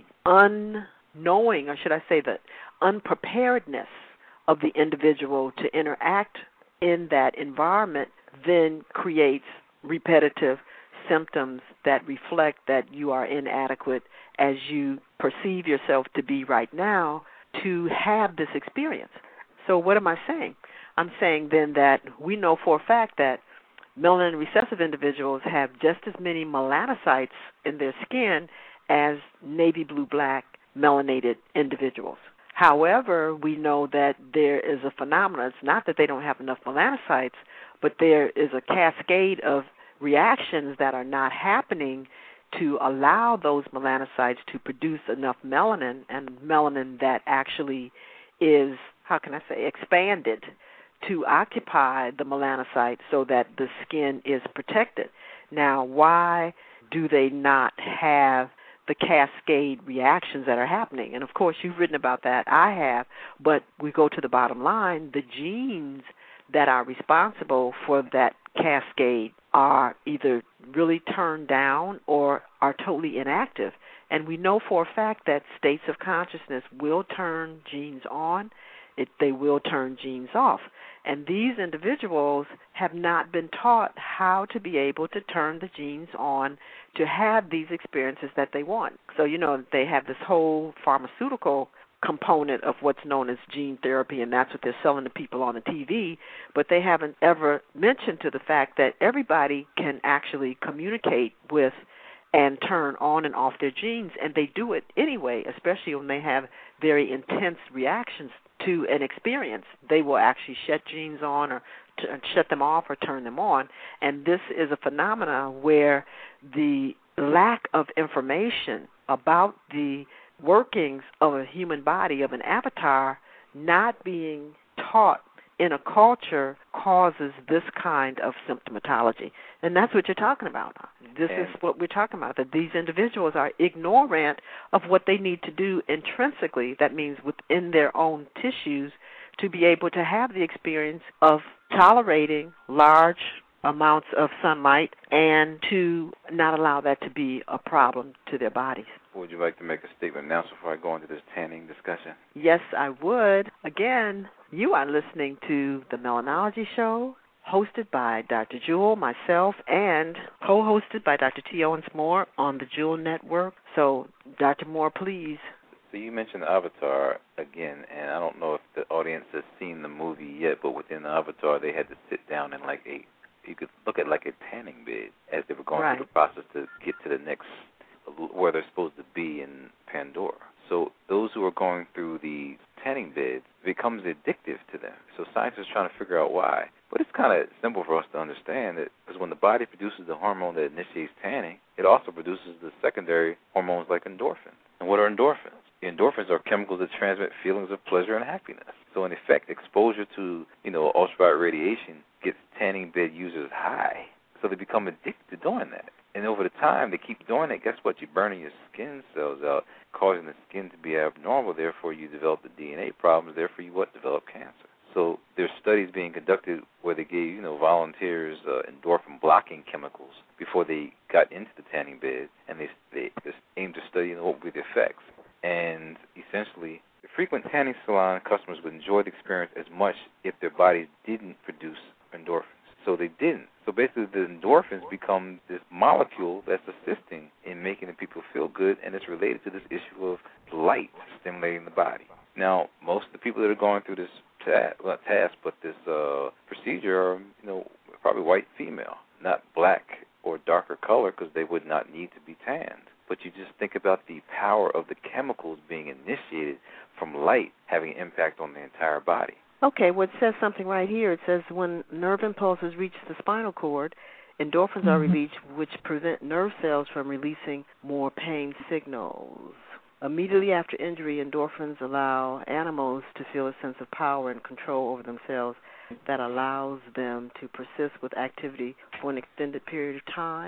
unknowing, or should I say the unpreparedness of the individual to interact in that environment then creates repetitive symptoms that reflect that you are inadequate as you perceive yourself to be right now to have this experience. So what am I saying? I'm saying then that we know for a fact that melanin recessive individuals have just as many melanocytes in their skin as navy blue black melanated individuals. However, we know that there is a phenomenon. It's not that they don't have enough melanocytes, but there is a cascade of reactions that are not happening to allow those melanocytes to produce enough melanin, and melanin that actually is, how can I say, expanded to occupy the melanocyte so that the skin is protected. Now, why do they not have the cascade reactions that are happening? And, of course, you've written about that. I have. But we go to the bottom line. The genes that are responsible for that cascade are either really turned down or are totally inactive. And we know for a fact that states of consciousness will turn genes on. It, they will turn genes off. And these individuals have not been taught how to be able to turn the genes on to have these experiences that they want. So, you know, they have this whole pharmaceutical component of what's known as gene therapy, and that's what they're selling to people on the T V, but they haven't ever mentioned to the fact that everybody can actually communicate with and turn on and off their genes, and they do it anyway, especially when they have very intense reactions to an experience. They will actually shut genes on or t- shut them off or turn them on, and this is a phenomenon where the lack of information about the workings of a human body, of an avatar, not being taught in a culture causes this kind of symptomatology. And that's what you're talking about. This and is what we're talking about, that these individuals are ignorant of what they need to do intrinsically, that means within their own tissues, to be able to have the experience of tolerating large amounts of sunlight and to not allow that to be a problem to their bodies. Would you like to make a statement now before I go into this tanning discussion? Yes, I would. Again, you are listening to The Melanology Show, hosted by Doctor Jewel, myself, and co-hosted by Doctor T. Owens Moore on the Jewel Network. So, Doctor Moore, please. So you mentioned Avatar again, and I don't know if the audience has seen the movie yet, but within the Avatar, they had to sit down in like a, you could look at like a tanning bed as they were going right. through the process to get to the next, where they're supposed to be in Pandora. So those who are going through the tanning beds, it becomes addictive to them. So science is trying to figure out why. But it's kind of simple for us to understand that, because when the body produces the hormone that initiates tanning, it also produces the secondary hormones like endorphins. And what are endorphins? The endorphins are chemicals that transmit feelings of pleasure and happiness. So in effect, exposure to, you know, ultraviolet radiation gets tanning bed users high. So they become addicted to doing that. And over the time, they keep doing it. Guess what? You're burning your skin cells out, causing the skin to be abnormal. Therefore, you develop the D N A problems. Therefore, you what? Develop cancer. So there's studies being conducted where they gave, you know, volunteers uh, endorphin-blocking chemicals before they got into the tanning bed, and they they just aimed to study, you know, what would be the effects. And essentially, the frequent tanning salon customers would enjoy the experience as much if their bodies didn't produce endorphins. So they didn't. So basically, the endorphins become this molecule that's assisting in making the people feel good, and it's related to this issue of light stimulating the body. Now, most of the people that are going through this task, well, not task, but this uh, procedure are, you know, probably white female, not black or darker color, because they would not need to be tanned. But you just think about the power of the chemicals being initiated from light having an impact on the entire body. Okay, well, it says something right here. It says when nerve impulses reach the spinal cord, endorphins mm-hmm. are released, which prevent nerve cells from releasing more pain signals. Immediately after injury, endorphins allow animals to feel a sense of power and control over themselves that allows them to persist with activity for an extended period of time. Is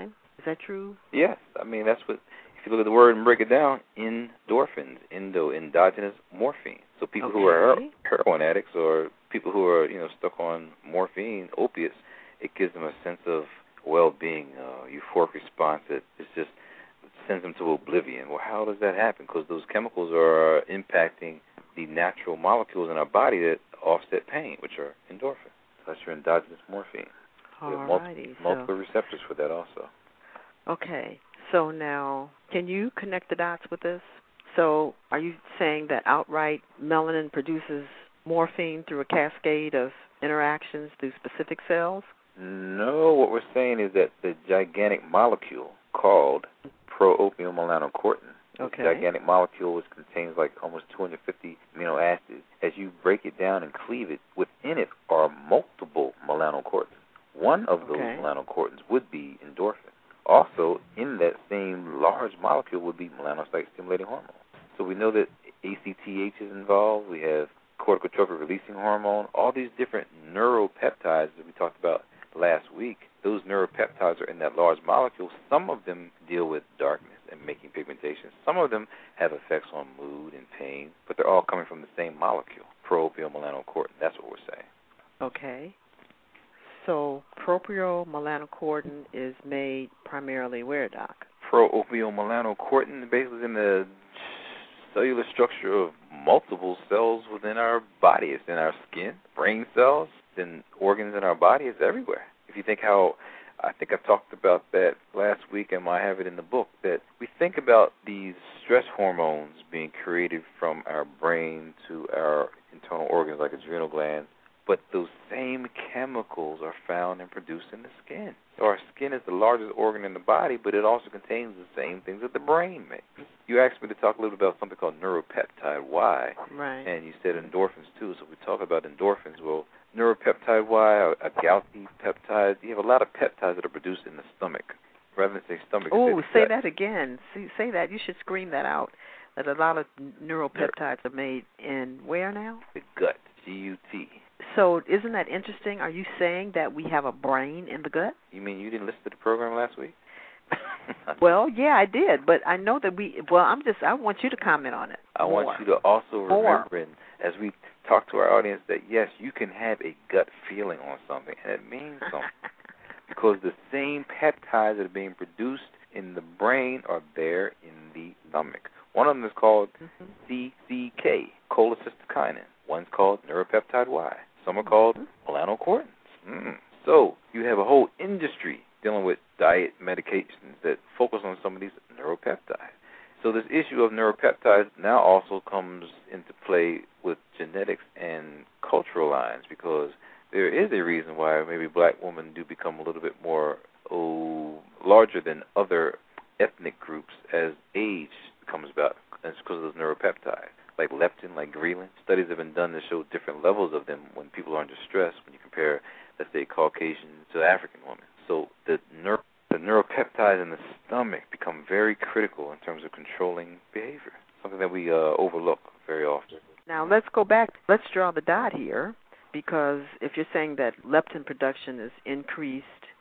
that true? Yes. I mean, that's what, if you look at the word and break it down, endorphins, endo, endogenous morphine. So people okay. who are heroin addicts or people who are, you know, stuck on morphine, opiates, it gives them a sense of well-being, uh, euphoric response that is just sends them to oblivion. Well, how does that happen? Because those chemicals are impacting the natural molecules in our body that offset pain, which are endorphins. That's your endogenous morphine. All We have multiple, righty. multiple so, receptors for that also. Okay. So now, can you connect the dots with this? So are you saying that outright melanin produces morphine through a cascade of interactions through specific cells? No, what we're saying is that the gigantic molecule called pro-opiomelanocortin, okay. this gigantic molecule which contains like almost two hundred fifty amino acids, as you break it down and cleave it, within it are multiple melanocortins. One of those okay. melanocortins would be endorphin. Also, in that same large molecule would be melanocyte-stimulating hormone. So we know that A C T H is involved. We have corticotrophic-releasing hormone. All these different neuropeptides that we talked about last week, those neuropeptides are in that large molecule. Some of them deal with darkness and making pigmentation. Some of them have effects on mood and pain, but they're all coming from the same molecule, pro-opiomelanocortin. That's what we're saying. Okay. So propiomelanocortin is made primarily where, Doc? Pro-opiomelanocortin basically is in the cellular structure of multiple cells within our body. It's in our skin, brain cells, it's in organs in our body. It's everywhere. If you think how, I think I talked about that last week, and I have it in the book, that we think about these stress hormones being created from our brain to our internal organs like adrenal glands, but those same chemicals are found and produced in the skin. So our skin is the largest organ in the body, but it also contains the same things that the brain makes. You asked me to talk a little bit about something called neuropeptide Y, right. and you said endorphins too. So we talk about endorphins. Well, neuropeptide Y, a Gauzy peptide, you have a lot of peptides that are produced in the stomach. Rather than say stomach, oh, say, say that again. See, say that. You should scream that out. That a lot of neuropeptides are made in where now? The gut, G U T. So isn't that interesting? Are you saying that we have a brain in the gut? You mean you didn't listen to the program last week? Well, yeah, I did, but I know that we, well, I'm just, I want you to comment on it. I more. want you to also more. remember, and as we talk to our audience, that yes, you can have a gut feeling on something, and it means something. Because the same peptides that are being produced in the brain are there in the stomach. One of them is called mm-hmm. C C K, cholecystokinin. One's called neuropeptide Y. Some are called mm-hmm. melanocortins. Mm. So you have a whole industry dealing with diet medications that focus on some of these neuropeptides. So this issue of neuropeptides now also comes into play with genetics and cultural lines, because there is a reason why maybe black women do become a little bit more oh, larger than other ethnic groups as age comes about. And it's because of those neuropeptides, like leptin, like ghrelin. Studies have been done to show different levels of them when people are under stress when you compare, let's say, Caucasian to African women. So the neuro, the neuropeptides in the stomach become very critical in terms of controlling behavior, something that we uh, overlook very often. Now, let's go back. Let's draw the dot here, because if you're saying that leptin production is increased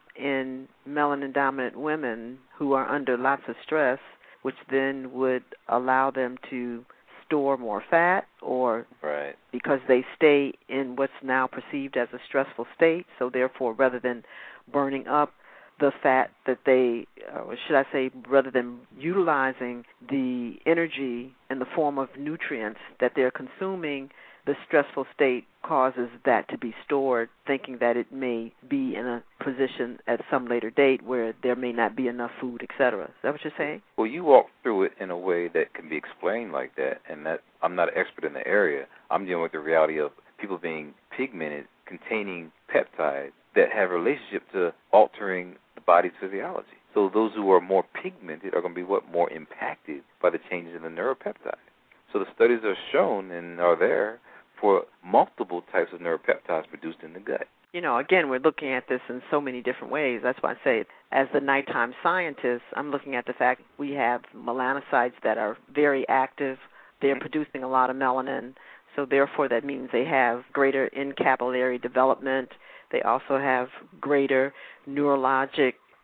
in melanin-dominant women who are under lots of stress, which then would allow them to store more fat, or right. because they stay in what's now perceived as a stressful state, so therefore rather than burning up the fat that they, or should I say, rather than utilizing the energy in the form of nutrients that they're consuming, the stressful state causes that to be stored, thinking that it may be in a position at some later date where there may not be enough food, et cetera. Is that what you're saying? Well, you walk through it in a way that can be explained like that, and that I'm not an expert in the area. I'm dealing with the reality of people being pigmented, containing peptides that have a relationship to altering the body's physiology. So those who are more pigmented are going to be what more impacted by the changes in the neuropeptides. So the studies are shown and are there for multiple types of neuropeptides produced in the gut. You know, again, we're looking at this in so many different ways. That's why I say, as the nighttime scientist, I'm looking at the fact we have melanocytes that are very active. They're mm-hmm. producing a lot of melanin, so therefore that means they have greater in-capillary development. They also have greater neurologic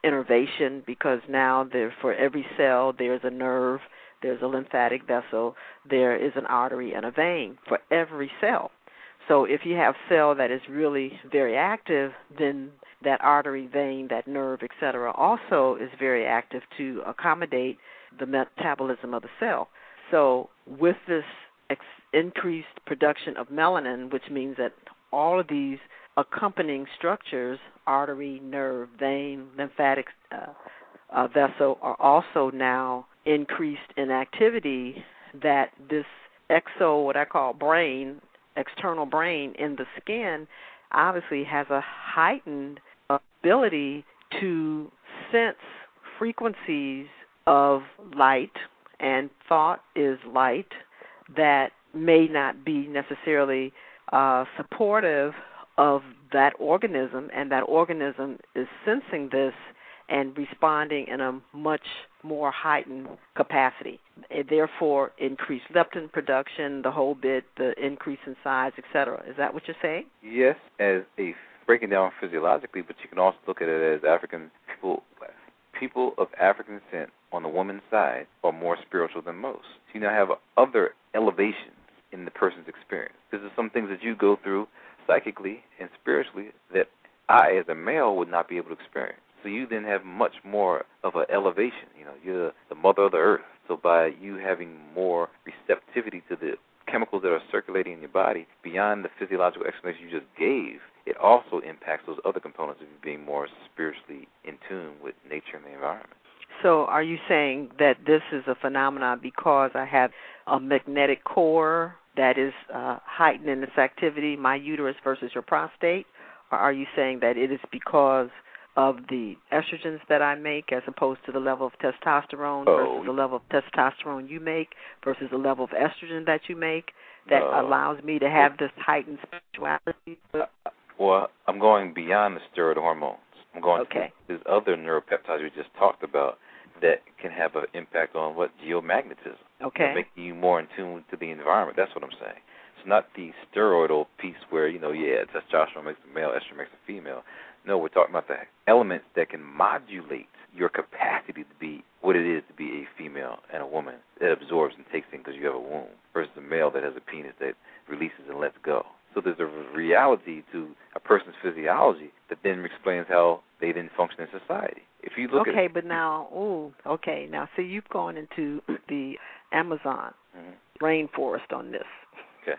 innervation, because now there, for every cell there's a nerve, there's a lymphatic vessel, there is an artery and a vein for every cell. So if you have a cell that is really very active, then that artery, vein, that nerve, et cetera, also is very active to accommodate the metabolism of the cell. So with this ex- increased production of melanin, which means that all of these accompanying structures, artery, nerve, vein, lymphatic uh, uh, vessel, are also now increased in activity, that this exo, what I call brain, external brain in the skin, obviously has a heightened ability to sense frequencies of light, and thought is light, that may not be necessarily uh, supportive of that organism, and that organism is sensing this and responding in a much more heightened capacity. It therefore, increased leptin production, the whole bit, the increase in size, et cetera. Is that what you're saying? Yes, as a breaking down physiologically, but you can also look at it as African people. People of African descent on the woman's side are more spiritual than most. So you now have other elevations in the person's experience. This is some things that you go through psychically and spiritually that I, as a male, would not be able to experience. So you then have much more of an elevation. You know, you're the mother of the earth. So by you having more receptivity to the chemicals that are circulating in your body, beyond the physiological explanation you just gave, it also impacts those other components of you being more spiritually in tune with nature and the environment. So are you saying that this is a phenomenon because I have a magnetic core that is uh, heightened in its activity, my uterus versus your prostate? Or are you saying that it is because of the estrogens that I make as opposed to the level of testosterone oh. versus the level of testosterone you make versus the level of estrogen that you make that uh, allows me to have this heightened spirituality? Well, I'm going beyond the steroid hormones. I'm going okay. to these other neuropeptides we just talked about that can have an impact on what geomagnetism. Okay. You know, making you more in tune to the environment. That's what I'm saying. It's not the steroidal piece where, you know, yeah, testosterone makes a male, estrogen makes a female. No, we're talking about the elements that can modulate your capacity to be what it is to be a female and a woman that absorbs and takes in because you have a womb versus a male that has a penis that releases and lets go. So there's a reality to a person's physiology that then explains how they then function in society. If you look okay, at Okay, but now, ooh, okay, now, so you've gone into the Amazon mm-hmm. rainforest on this. Okay.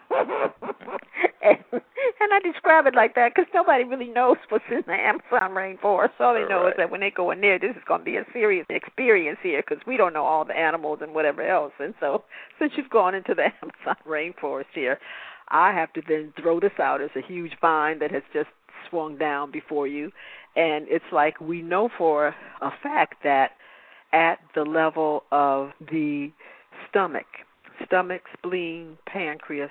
and, and I describe it like that because nobody really knows what's in the Amazon rainforest. All they know right. is that when they go in there, this is going to be a serious experience here because we don't know all the animals and whatever else. And so since you've gone into the Amazon rainforest here, I have to then throw this out as a huge vine that has just swung down before you. And it's like we know for a fact that at the level of the stomach, stomach, spleen, pancreas,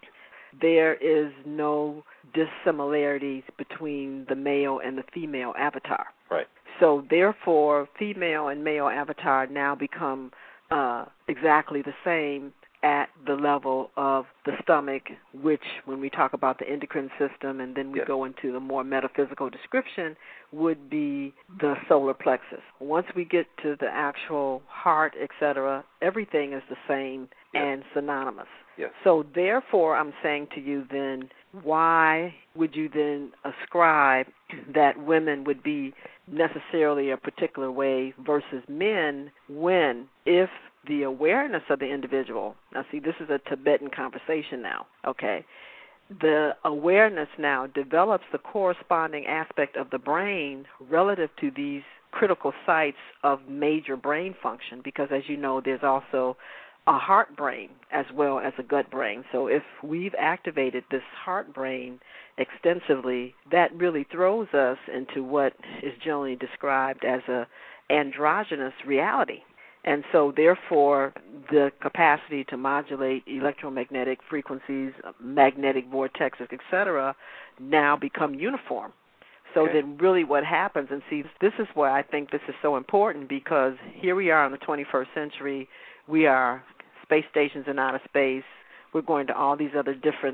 there is no dissimilarities between the male and the female avatar. Right. So therefore, female and male avatar now become uh, exactly the same at the level of the stomach, which when we talk about the endocrine system and then we yes. go into the more metaphysical description, would be the solar plexus. Once we get to the actual heart, et cetera, everything is the same yes. and synonymous. Yes. So therefore, I'm saying to you then, why would you then ascribe that women would be necessarily a particular way versus men when, if the awareness of the individual, now see, this is a Tibetan conversation now, okay? The awareness now develops the corresponding aspect of the brain relative to these critical sites of major brain function because, as you know, there's also a heart brain as well as a gut brain. So if we've activated this heart brain extensively, that really throws us into what is generally described as a androgynous reality. And so, therefore, the capacity to modulate electromagnetic frequencies, magnetic vortexes, et cetera, now become uniform. So okay. then really what happens, and see, this is why I think this is so important because here we are in the twenty-first century. We are space stations in outer space. We're going to all these other different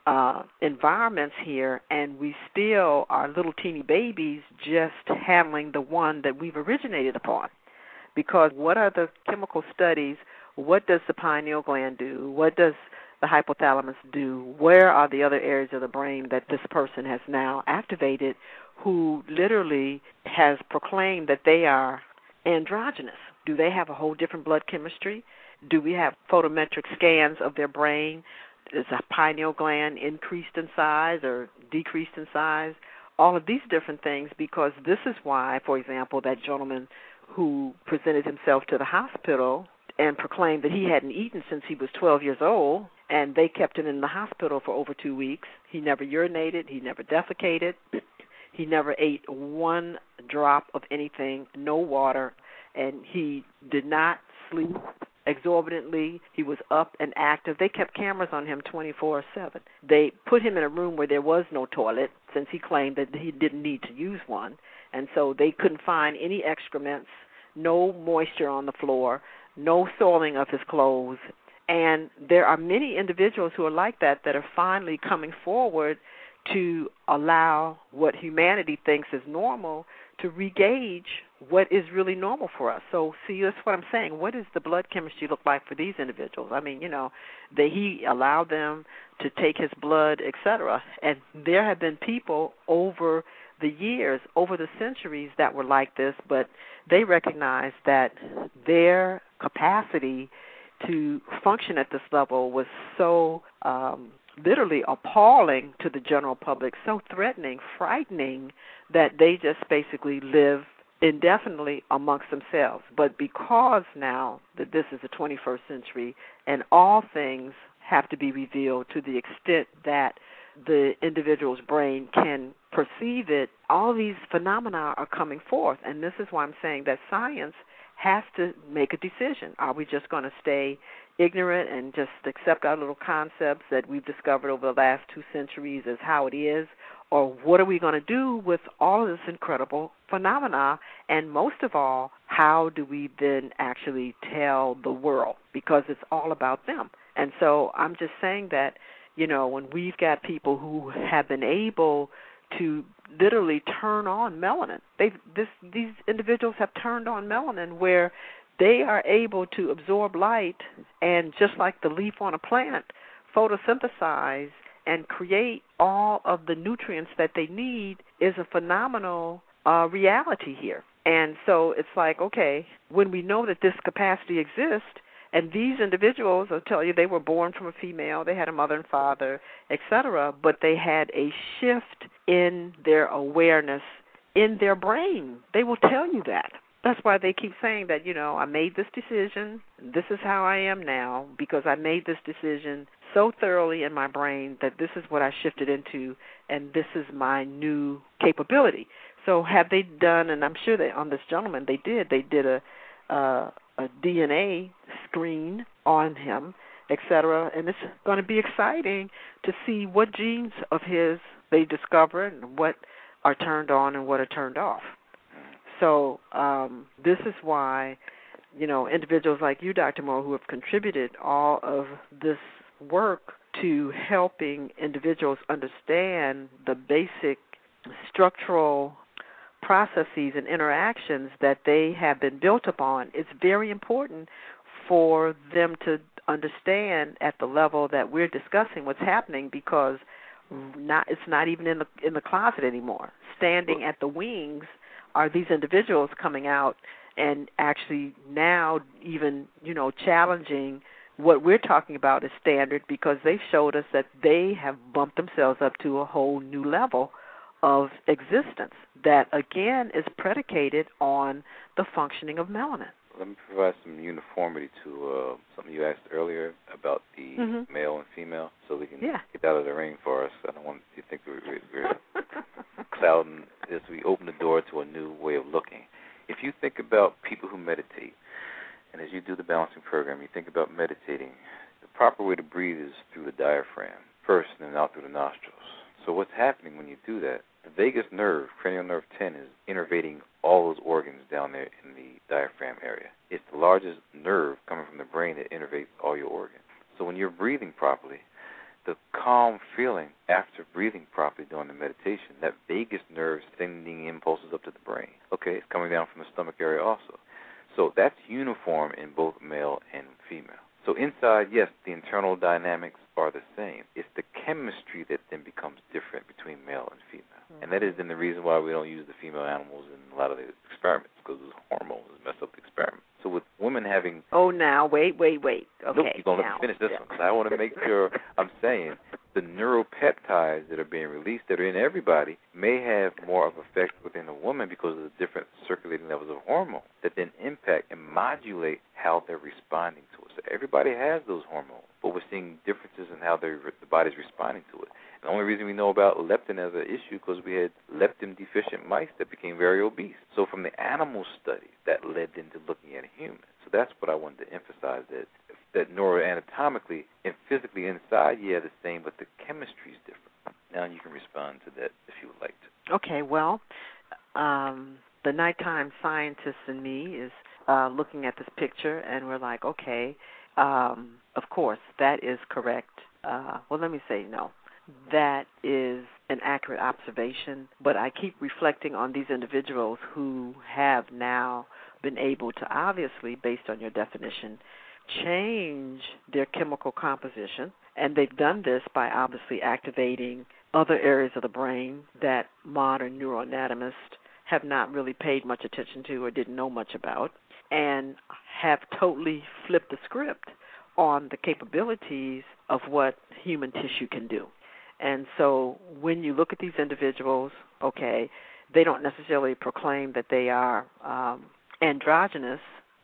uh, environments here, and we still are little teeny babies just handling the one that we've originated upon. Because what are the chemical studies? What does the pineal gland do? What does the hypothalamus do? Where are the other areas of the brain that this person has now activated who literally has proclaimed that they are androgynous? Do they have a whole different blood chemistry? Do we have photometric scans of their brain? Is the pineal gland increased in size or decreased in size? All of these different things, because this is why, for example, that gentleman who presented himself to the hospital and proclaimed that he hadn't eaten since he was twelve years old, and they kept him in the hospital for over two weeks. He never urinated. He never defecated. He never ate one drop of anything, no water, and he did not sleep exorbitantly. He was up and active. They kept cameras on him twenty-four seven. They put him in a room where there was no toilet, since he claimed that he didn't need to use one, and so they couldn't find any excrements, no moisture on the floor, no soiling of his clothes. And there are many individuals who are like that that are finally coming forward to allow what humanity thinks is normal to re-gauge what is really normal for us. So, see, that's what I'm saying. What does the blood chemistry look like for these individuals? I mean, you know, they, he allowed them to take his blood, et cetera. And there have been people over the years, over the centuries that were like this, but they recognized that their capacity to function at this level was so um, literally appalling to the general public, so threatening, frightening, that they just basically live indefinitely amongst themselves. But because now that this is the twenty-first century and all things have to be revealed to the extent that the individual's brain can perceive it, all these phenomena are coming forth. And this is why I'm saying that science has to make a decision. Are we just going to stay ignorant and just accept our little concepts that we've discovered over the last two centuries as how it is? Or what are we going to do with all of this incredible phenomena? And most of all, how do we then actually tell the world? Because it's all about them. And so I'm just saying that, you know, when we've got people who have been able to literally turn on melanin, they've, this, these individuals have turned on melanin where they are able to absorb light and, just like the leaf on a plant, photosynthesize and create all of the nutrients that they need is a phenomenal uh, reality here. And so it's like, okay, when we know that this capacity exists, and these individuals, I'll tell you, they were born from a female, they had a mother and father, et cetera, but they had a shift in their awareness in their brain. They will tell you that. That's why they keep saying that, you know, I made this decision, this is how I am now, because I made this decision so thoroughly in my brain that this is what I shifted into, and this is my new capability. So have they done, and I'm sure that on this gentleman they did, they did a, uh, a D N A screen on him, et cetera, and it's going to be exciting to see what genes of his they discover and what are turned on and what are turned off. So um, this is why, you know, individuals like you, Doctor Moore, who have contributed all of this work to helping individuals understand the basic structural processes and interactions that they have been built upon, it's very important for them to understand at the level that we're discussing what's happening, because not it's not even in the in the closet anymore. Standing at the wings are these individuals coming out and actually now even, you know, challenging what we're talking about as standard, because they've showed us that they have bumped themselves up to a whole new level of existence that, again, is predicated on the functioning of melanin. Let me provide some uniformity to uh, something you asked earlier about the mm-hmm. male and female, so we can yeah. get out of the rainforest. I don't want you to think we're, we're clouding this. We open the door to a new way of looking. If you think about people who meditate, and as you do the balancing program, you think about meditating, the proper way to breathe is through the diaphragm first and then out through the nostrils. So what's happening when you do that, the vagus nerve, cranial nerve ten, is innervating all those organs down there in the diaphragm area. It's the largest nerve coming from the brain that innervates all your organs. So when you're breathing properly, the calm feeling after breathing properly during the meditation, that vagus nerve sending impulses up to the brain. Okay, it's coming down from the stomach area also. So that's uniform in both male and female. So inside, yes, the internal dynamics are the same. It's the chemistry that then becomes different between male and female. Mm-hmm. And that is then the reason why we don't use the female animals in a lot of the experiments, because those hormones mess up the experiment. So with women having... Oh, now, wait, wait, wait. Okay, look, you're going to let me finish this yeah. one, because I want to make sure I'm saying the neuropeptides that are being released that are in everybody may have more of effect within a woman because of the different circulating levels of hormone that then impact and modulate how they're responding to it. So everybody has those hormones, but we're seeing differences in how the body's responding to it. And the only reason we know about leptin as an issue because we had leptin-deficient mice that became very obese. So from the animal studies, that led into looking at humans. So that's what I wanted to emphasize, that that neuroanatomically and physically inside, yeah, the same, but the chemistry is different. Now you can respond to that if you would like to. Okay, well, um, the nighttime scientist in me is uh, looking at this picture, and we're like, okay, um, of course, that is correct. Uh, well, let me say no. That is an accurate observation, but I keep reflecting on these individuals who have now been able to obviously, based on your definition, change their chemical composition, and they've done this by obviously activating other areas of the brain that modern neuroanatomists have not really paid much attention to or didn't know much about, and have totally flipped the script on the capabilities of what human tissue can do. And so when you look at these individuals, okay, they don't necessarily proclaim that they are um, androgynous.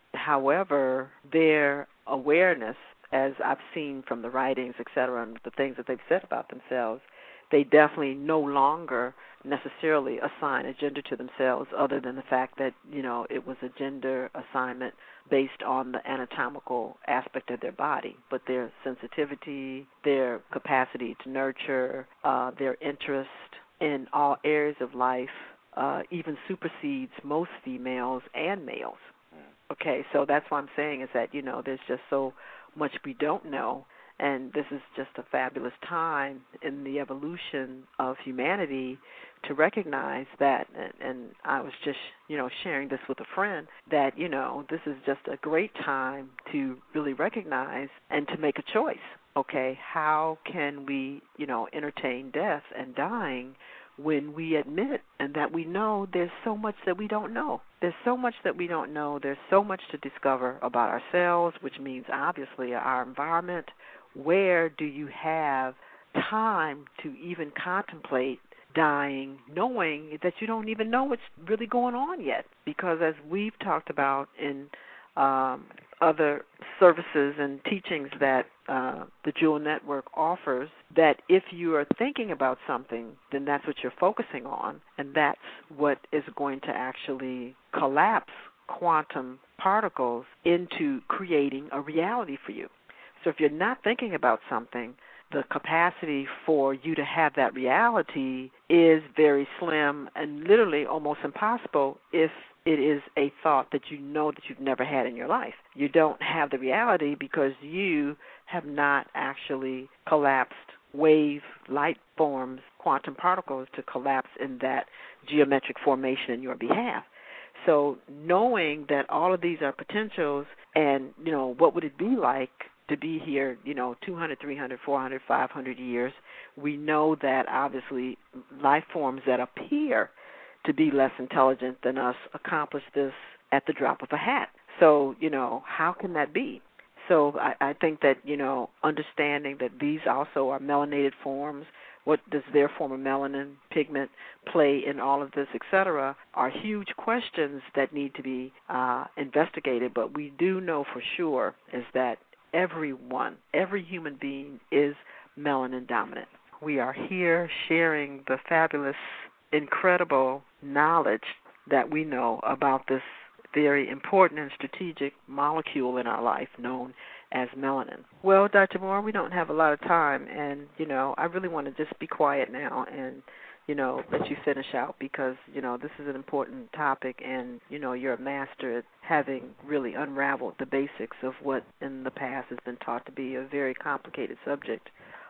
However, their awareness, as I've seen from the writings, et cetera, and the things that they've said about themselves, they definitely no longer necessarily assign a gender to themselves other than the fact that, you know, it was a gender assignment based on the anatomical aspect of their body. But their sensitivity, their capacity to nurture, uh, their interest in all areas of life uh, even supersedes most females and males. Okay, so that's what I'm saying is that, you know, there's just so much we don't know, and this is just a fabulous time in the evolution of humanity to recognize that, and, and I was just, you know, sharing this with a friend, that, you know, this is just a great time to really recognize and to make a choice. Okay, how can we, you know, entertain death and dying when we admit and that we know there's so much that we don't know. There's so much that we don't know. There's so much to discover about ourselves, which means obviously our environment. Where do you have time to even contemplate dying, knowing that you don't even know what's really going on yet? Because as we've talked about in um, other services and teachings that uh, the Jewel Network offers, that if you are thinking about something, then that's what you're focusing on, and that's what is going to actually collapse quantum particles into creating a reality for you. So if you're not thinking about something, the capacity for you to have that reality is very slim and literally almost impossible if it is a thought that you know that you've never had in your life. You don't have the reality because you have not actually collapsed wave light forms, quantum particles, to collapse in that geometric formation in your behalf. So knowing that all of these are potentials and, you know, what would it be like to be here, you know, two hundred, three hundred, four hundred, five hundred years, we know that obviously life forms that appear to be less intelligent than us accomplish this at the drop of a hat. So, you know, how can that be? So I, I think that, you know, understanding that these also are melanated forms, what does their form of melanin pigment play in all of this, et cetera, are huge questions that need to be uh, investigated. But we do know for sure is that everyone, every human being is melanin dominant. We are here sharing the fabulous, incredible knowledge that we know about this very important and strategic molecule in our life known as melanin. Well, Doctor Moore, we don't have a lot of time, and, you know, I really want to just be quiet now and, you know, let you finish out because, you know, this is an important topic and, you know, you're a master at having really unraveled the basics of what in the past has been taught to be a very complicated subject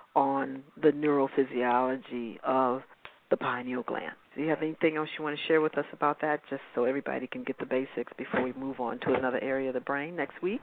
on the neurophysiology of the pineal gland. Do you have anything else you want to share with us about that, just so everybody can get the basics before we move on to another area of the brain next week?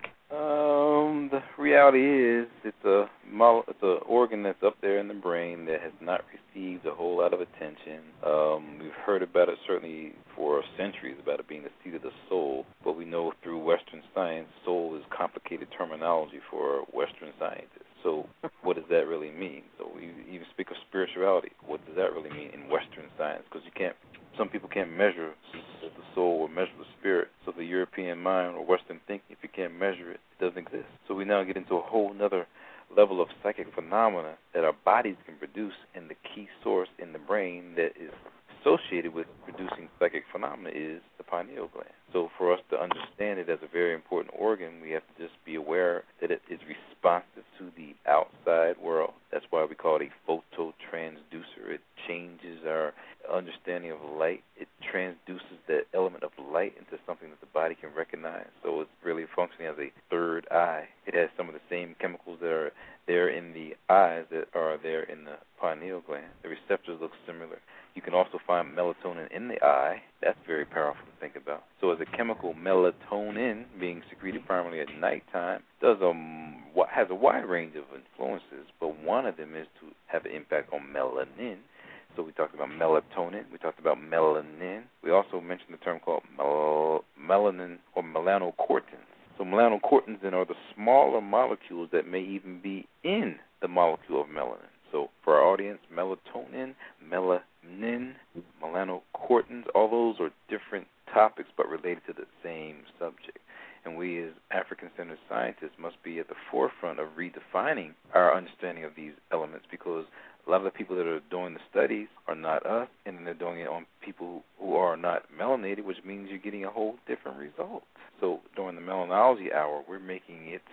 Um, the reality is it's a it's an organ that's up there in the brain that has not received a whole lot of attention. Um, we've heard about it certainly for centuries, about it being the seat of the soul, but we know through Western science, soul is complicated terminology for Western scientists. So what does that really mean? So we even speak of spirituality. What does that really mean in Western science? Because you can't, some people can't measure the soul or measure the spirit. So the European mind or Western thinking, if you can't measure it, it doesn't exist. So we now get into a whole other level of psychic phenomena that our bodies can produce, and the key source in the brain that is associated with producing psychic phenomena is the pineal gland. So for us to understand it as a very important organ, we have to just be aware that it is responsive to the outside world. That's why we call it a phototransducer. It changes our understanding of light. It transduces that element of light into something that the body can recognize. So it's really functioning as a third eye. It has some of the same chemicals that are there in the eyes that are there in the pineal gland. The receptors look similar. You can also find melatonin in the eye. That's very powerful to think about. So as a chemical, melatonin, being secreted primarily at nighttime, does a, has a wide range of influences, but one of them is to have an impact on melanin. So we talked about melatonin. We talked about melanin. We also mentioned the term called mel- melanin or melanocortins. So melanocortins then are the smaller molecules that may even be in the molecule of melanin. So for our audience, melatonin, melanin, melanocortins, all those are different topics but related to the same subject. And we as African-centered scientists must be at the forefront of redefining our understanding of these elements, because a lot of the people that are doing the studies are not us, and they're doing it on people who are not melanated, which means you're getting a whole different result. So during the melanology hour, we're making it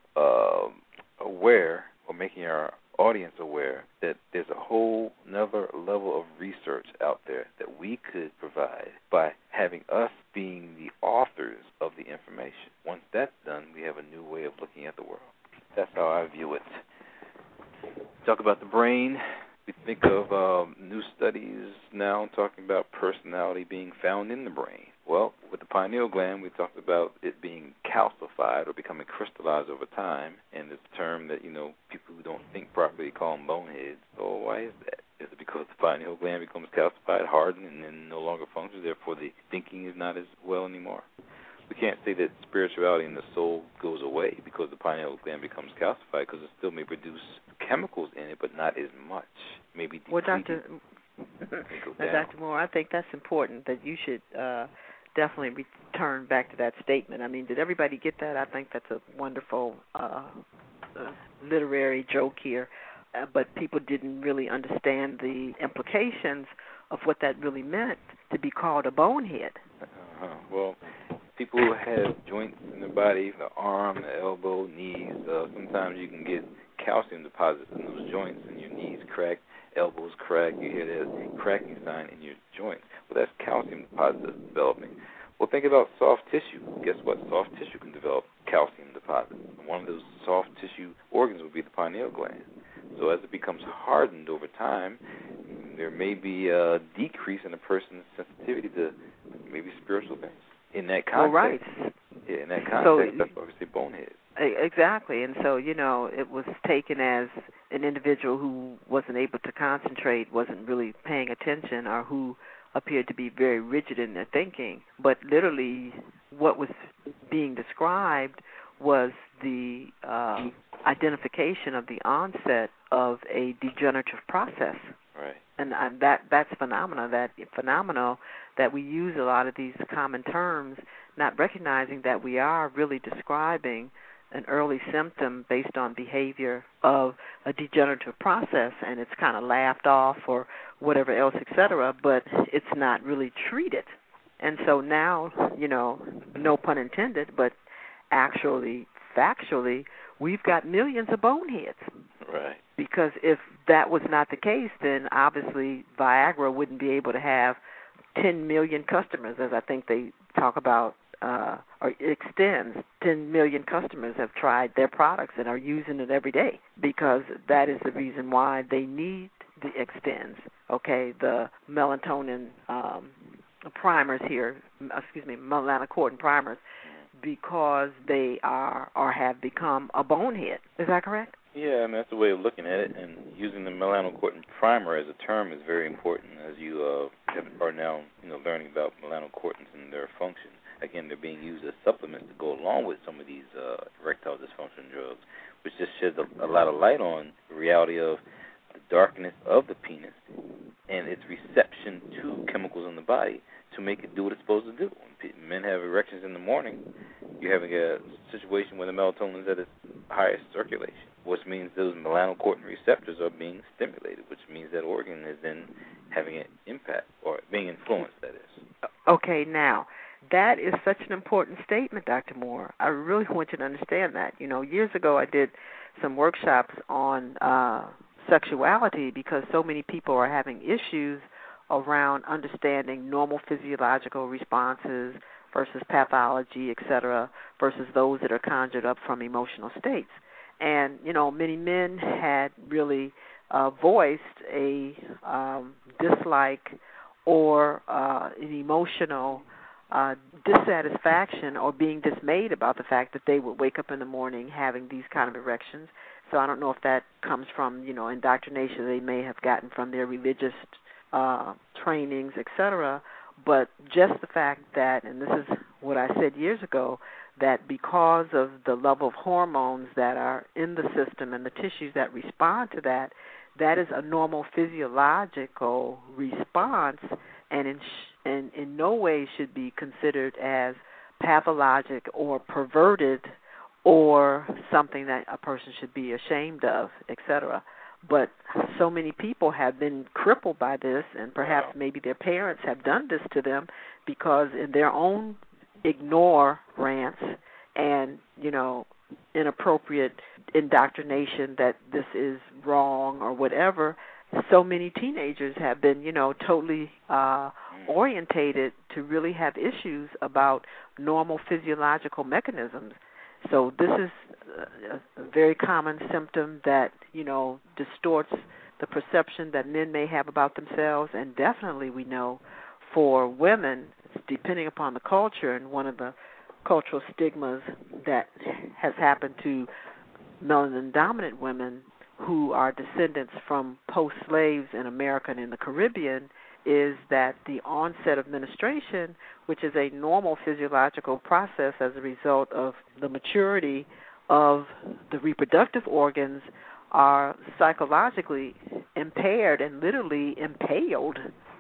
uh, aware, or making our audience aware that there's a whole another level of research out there that we could provide by having us being the authors of the information. Once that's done, we have a new way of looking at the world. That's how I view it. Talk about the brain. We think of um, new studies now talking about personality being found in the brain. Well, with the pineal gland, we talked about it being calcified or becoming crystallized over time, and it's a term that, you know, people who don't think properly call them boneheads. So why is that? Is it because the pineal gland becomes calcified, hardened, and then no longer functions, therefore the thinking is not as well anymore? We can't say that spirituality in the soul goes away because the pineal gland becomes calcified, because it still may produce chemicals in it, but not as much. Maybe well, Doctor Doctor Moore, I think that's important, that you should uh, definitely return back to that statement. I mean, did everybody get that? I think that's a wonderful uh, uh, literary joke here, uh, but people didn't really understand the implications of what that really meant to be called a bonehead. Uh-huh. Well, people who have joints in their body, the arm, the elbow, knees, uh, sometimes you can get calcium deposits in those joints, and your knees crack, elbows crack, you hear that cracking sign in your joints. Well, that's calcium deposits developing. Well, think about soft tissue. Guess what? Soft tissue can develop calcium deposits. One of those soft tissue organs would be the pineal gland. So as it becomes hardened over time, there may be a decrease in a person's sensitivity to maybe spiritual things. In that context, well, right. Yeah, in that context, so, that's why we say bonehead. Exactly, and so, you know, it was taken as an individual who wasn't able to concentrate, wasn't really paying attention, or who appeared to be very rigid in their thinking. But literally what was being described was the uh, identification of the onset of a degenerative process. Right. And uh, that that's phenomena, that phenomenal that we use a lot of these common terms, not recognizing that we are really describing an early symptom based on behavior of a degenerative process, and it's kind of laughed off or whatever else, et cetera, but it's not really treated. And so now, you know, no pun intended, but actually, factually, we've got millions of boneheads. Right. Because if that was not the case, then obviously Viagra wouldn't be able to have ten million customers, as I think they talk about uh, or extends. ten million customers have tried their products and are using it every day because that is the reason why they need the extends. Okay, the melatonin um, primers here, excuse me, melanocortin primers, because they are or have become a bonehead. Is that correct? Yeah, I mean, that's the way of looking at it, and using the melanocortin primer as a term is very important as you uh, have, are now, you know, learning about melanocortins and their function. Again, they're being used as supplements to go along with some of these uh, erectile dysfunction drugs, which just sheds a, a lot of light on the reality of the darkness of the penis and its reception to chemicals in the body to make it do what it's supposed to do. When men have erections in the morning, you're having a situation where the melatonin is at its highest circulation, which means those melanocortin receptors are being stimulated, which means that organ is then having an impact or being influenced, that is. Okay, now, that is such an important statement, Doctor Moore. I really want you to understand that. You know, years ago I did some workshops on uh, sexuality because so many people are having issues around understanding normal physiological responses versus pathology, et cetera, versus those that are conjured up from emotional states. And, you know, many men had really uh, voiced a um, dislike or uh, an emotional uh, dissatisfaction or being dismayed about the fact that they would wake up in the morning having these kind of erections. So I don't know if that comes from, you know, indoctrination they may have gotten from their religious uh, trainings, et cetera, but just the fact that, and this is what I said years ago, that because of the level of hormones that are in the system and the tissues that respond to that, that is a normal physiological response and in, sh- and in no way should be considered as pathologic or perverted or something that a person should be ashamed of, et cetera. But so many people have been crippled by this, and perhaps maybe their parents have done this to them because in their own ignorance and, you know, inappropriate indoctrination that this is wrong or whatever, so many teenagers have been, you know, totally uh, orientated to really have issues about normal physiological mechanisms. So this is a, a very common symptom that, you know, distorts the perception that men may have about themselves, and definitely we know for women, depending upon the culture, and one of the cultural stigmas that has happened to melanin-dominant women who are descendants from post-slaves in America and in the Caribbean is that the onset of menstruation, which is a normal physiological process as a result of the maturity of the reproductive organs, are psychologically impaired and literally impaled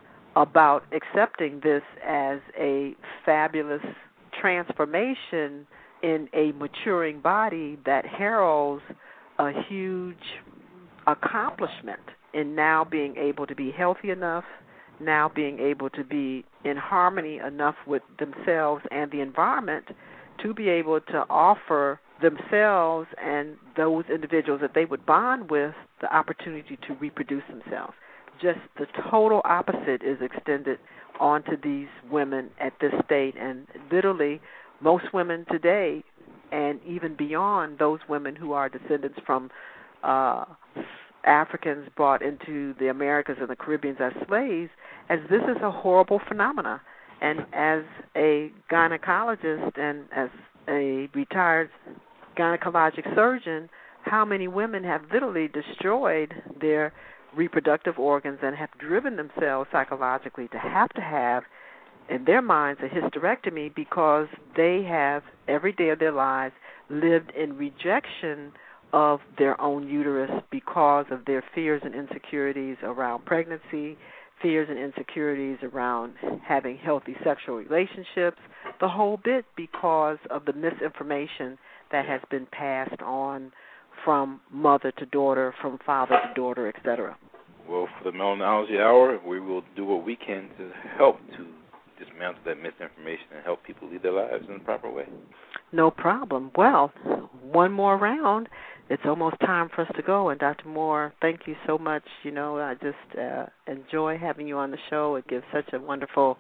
about accepting this as a fabulous transformation in a maturing body that heralds a huge accomplishment in now being able to be healthy enough, now being able to be in harmony enough with themselves and the environment to be able to offer themselves and those individuals that they would bond with the opportunity to reproduce themselves. Just the total opposite is extended onto these women at this state, and literally most women today, and even beyond those women who are descendants from uh, Africans brought into the Americas and the Caribbean as slaves, as this is a horrible phenomena. And as a gynecologist and as a retired gynecologic surgeon, how many women have literally destroyed their reproductive organs and have driven themselves psychologically to have to have, in their minds, a hysterectomy because they have, every day of their lives, lived in rejection of their own uterus because of their fears and insecurities around pregnancy, fears and insecurities around having healthy sexual relationships, the whole bit because of the misinformation that has been passed on from mother to daughter, from father to daughter, et cetera. Well, for the Melanology Hour, we will do what we can to help to dismantle that misinformation and help people lead their lives in the proper way. No problem. Well, one more round. It's almost time for us to go. And Doctor Moore, thank you so much. You know, I just uh, enjoy having you on the show. It gives such a wonderful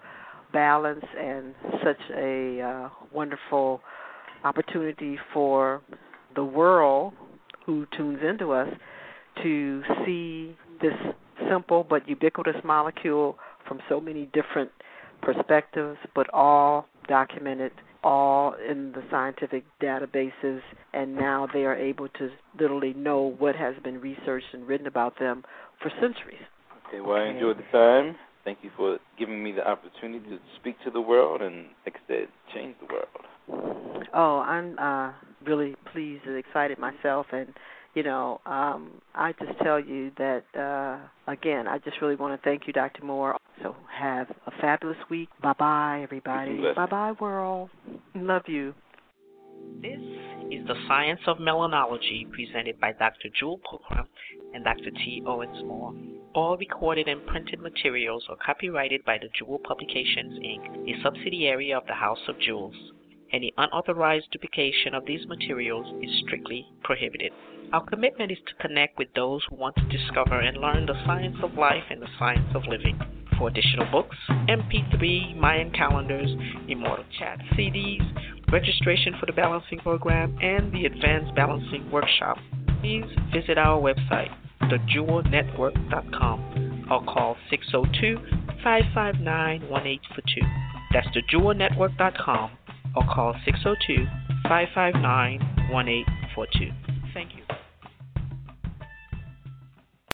balance and such a uh, wonderful opportunity for the world who tunes into us to see this simple but ubiquitous molecule from so many different perspectives, but all documented, all in the scientific databases, and now they are able to literally know what has been researched and written about them for centuries. Okay, well, okay. I enjoyed the time. Thank you for giving me the opportunity to speak to the world and, like I said, change the world. Oh, I'm uh, really pleased and excited myself, and you know, um, I just tell you that, uh, again, I just really want to thank you, Doctor Moore. So have a fabulous week. Bye-bye, everybody. Bye-bye, world. Love you. This is The Science of Melanology, presented by Doctor Jewel Pookrum and Doctor T. Owens Moore. All recorded and printed materials are copyrighted by the Jewel Publications, Incorporated, a subsidiary of the House of Jewels. Any unauthorized duplication of these materials is strictly prohibited. Our commitment is to connect with those who want to discover and learn the science of life and the science of living. For additional books, M P three, Mayan calendars, Immortal Chat C Ds, registration for the balancing program, and the Advanced Balancing Workshop, please visit our website, the jewel network dot com, or call six oh two, five five nine, one eight four two. That's the jewel network dot com, or call six oh two, five five nine, one eight four two.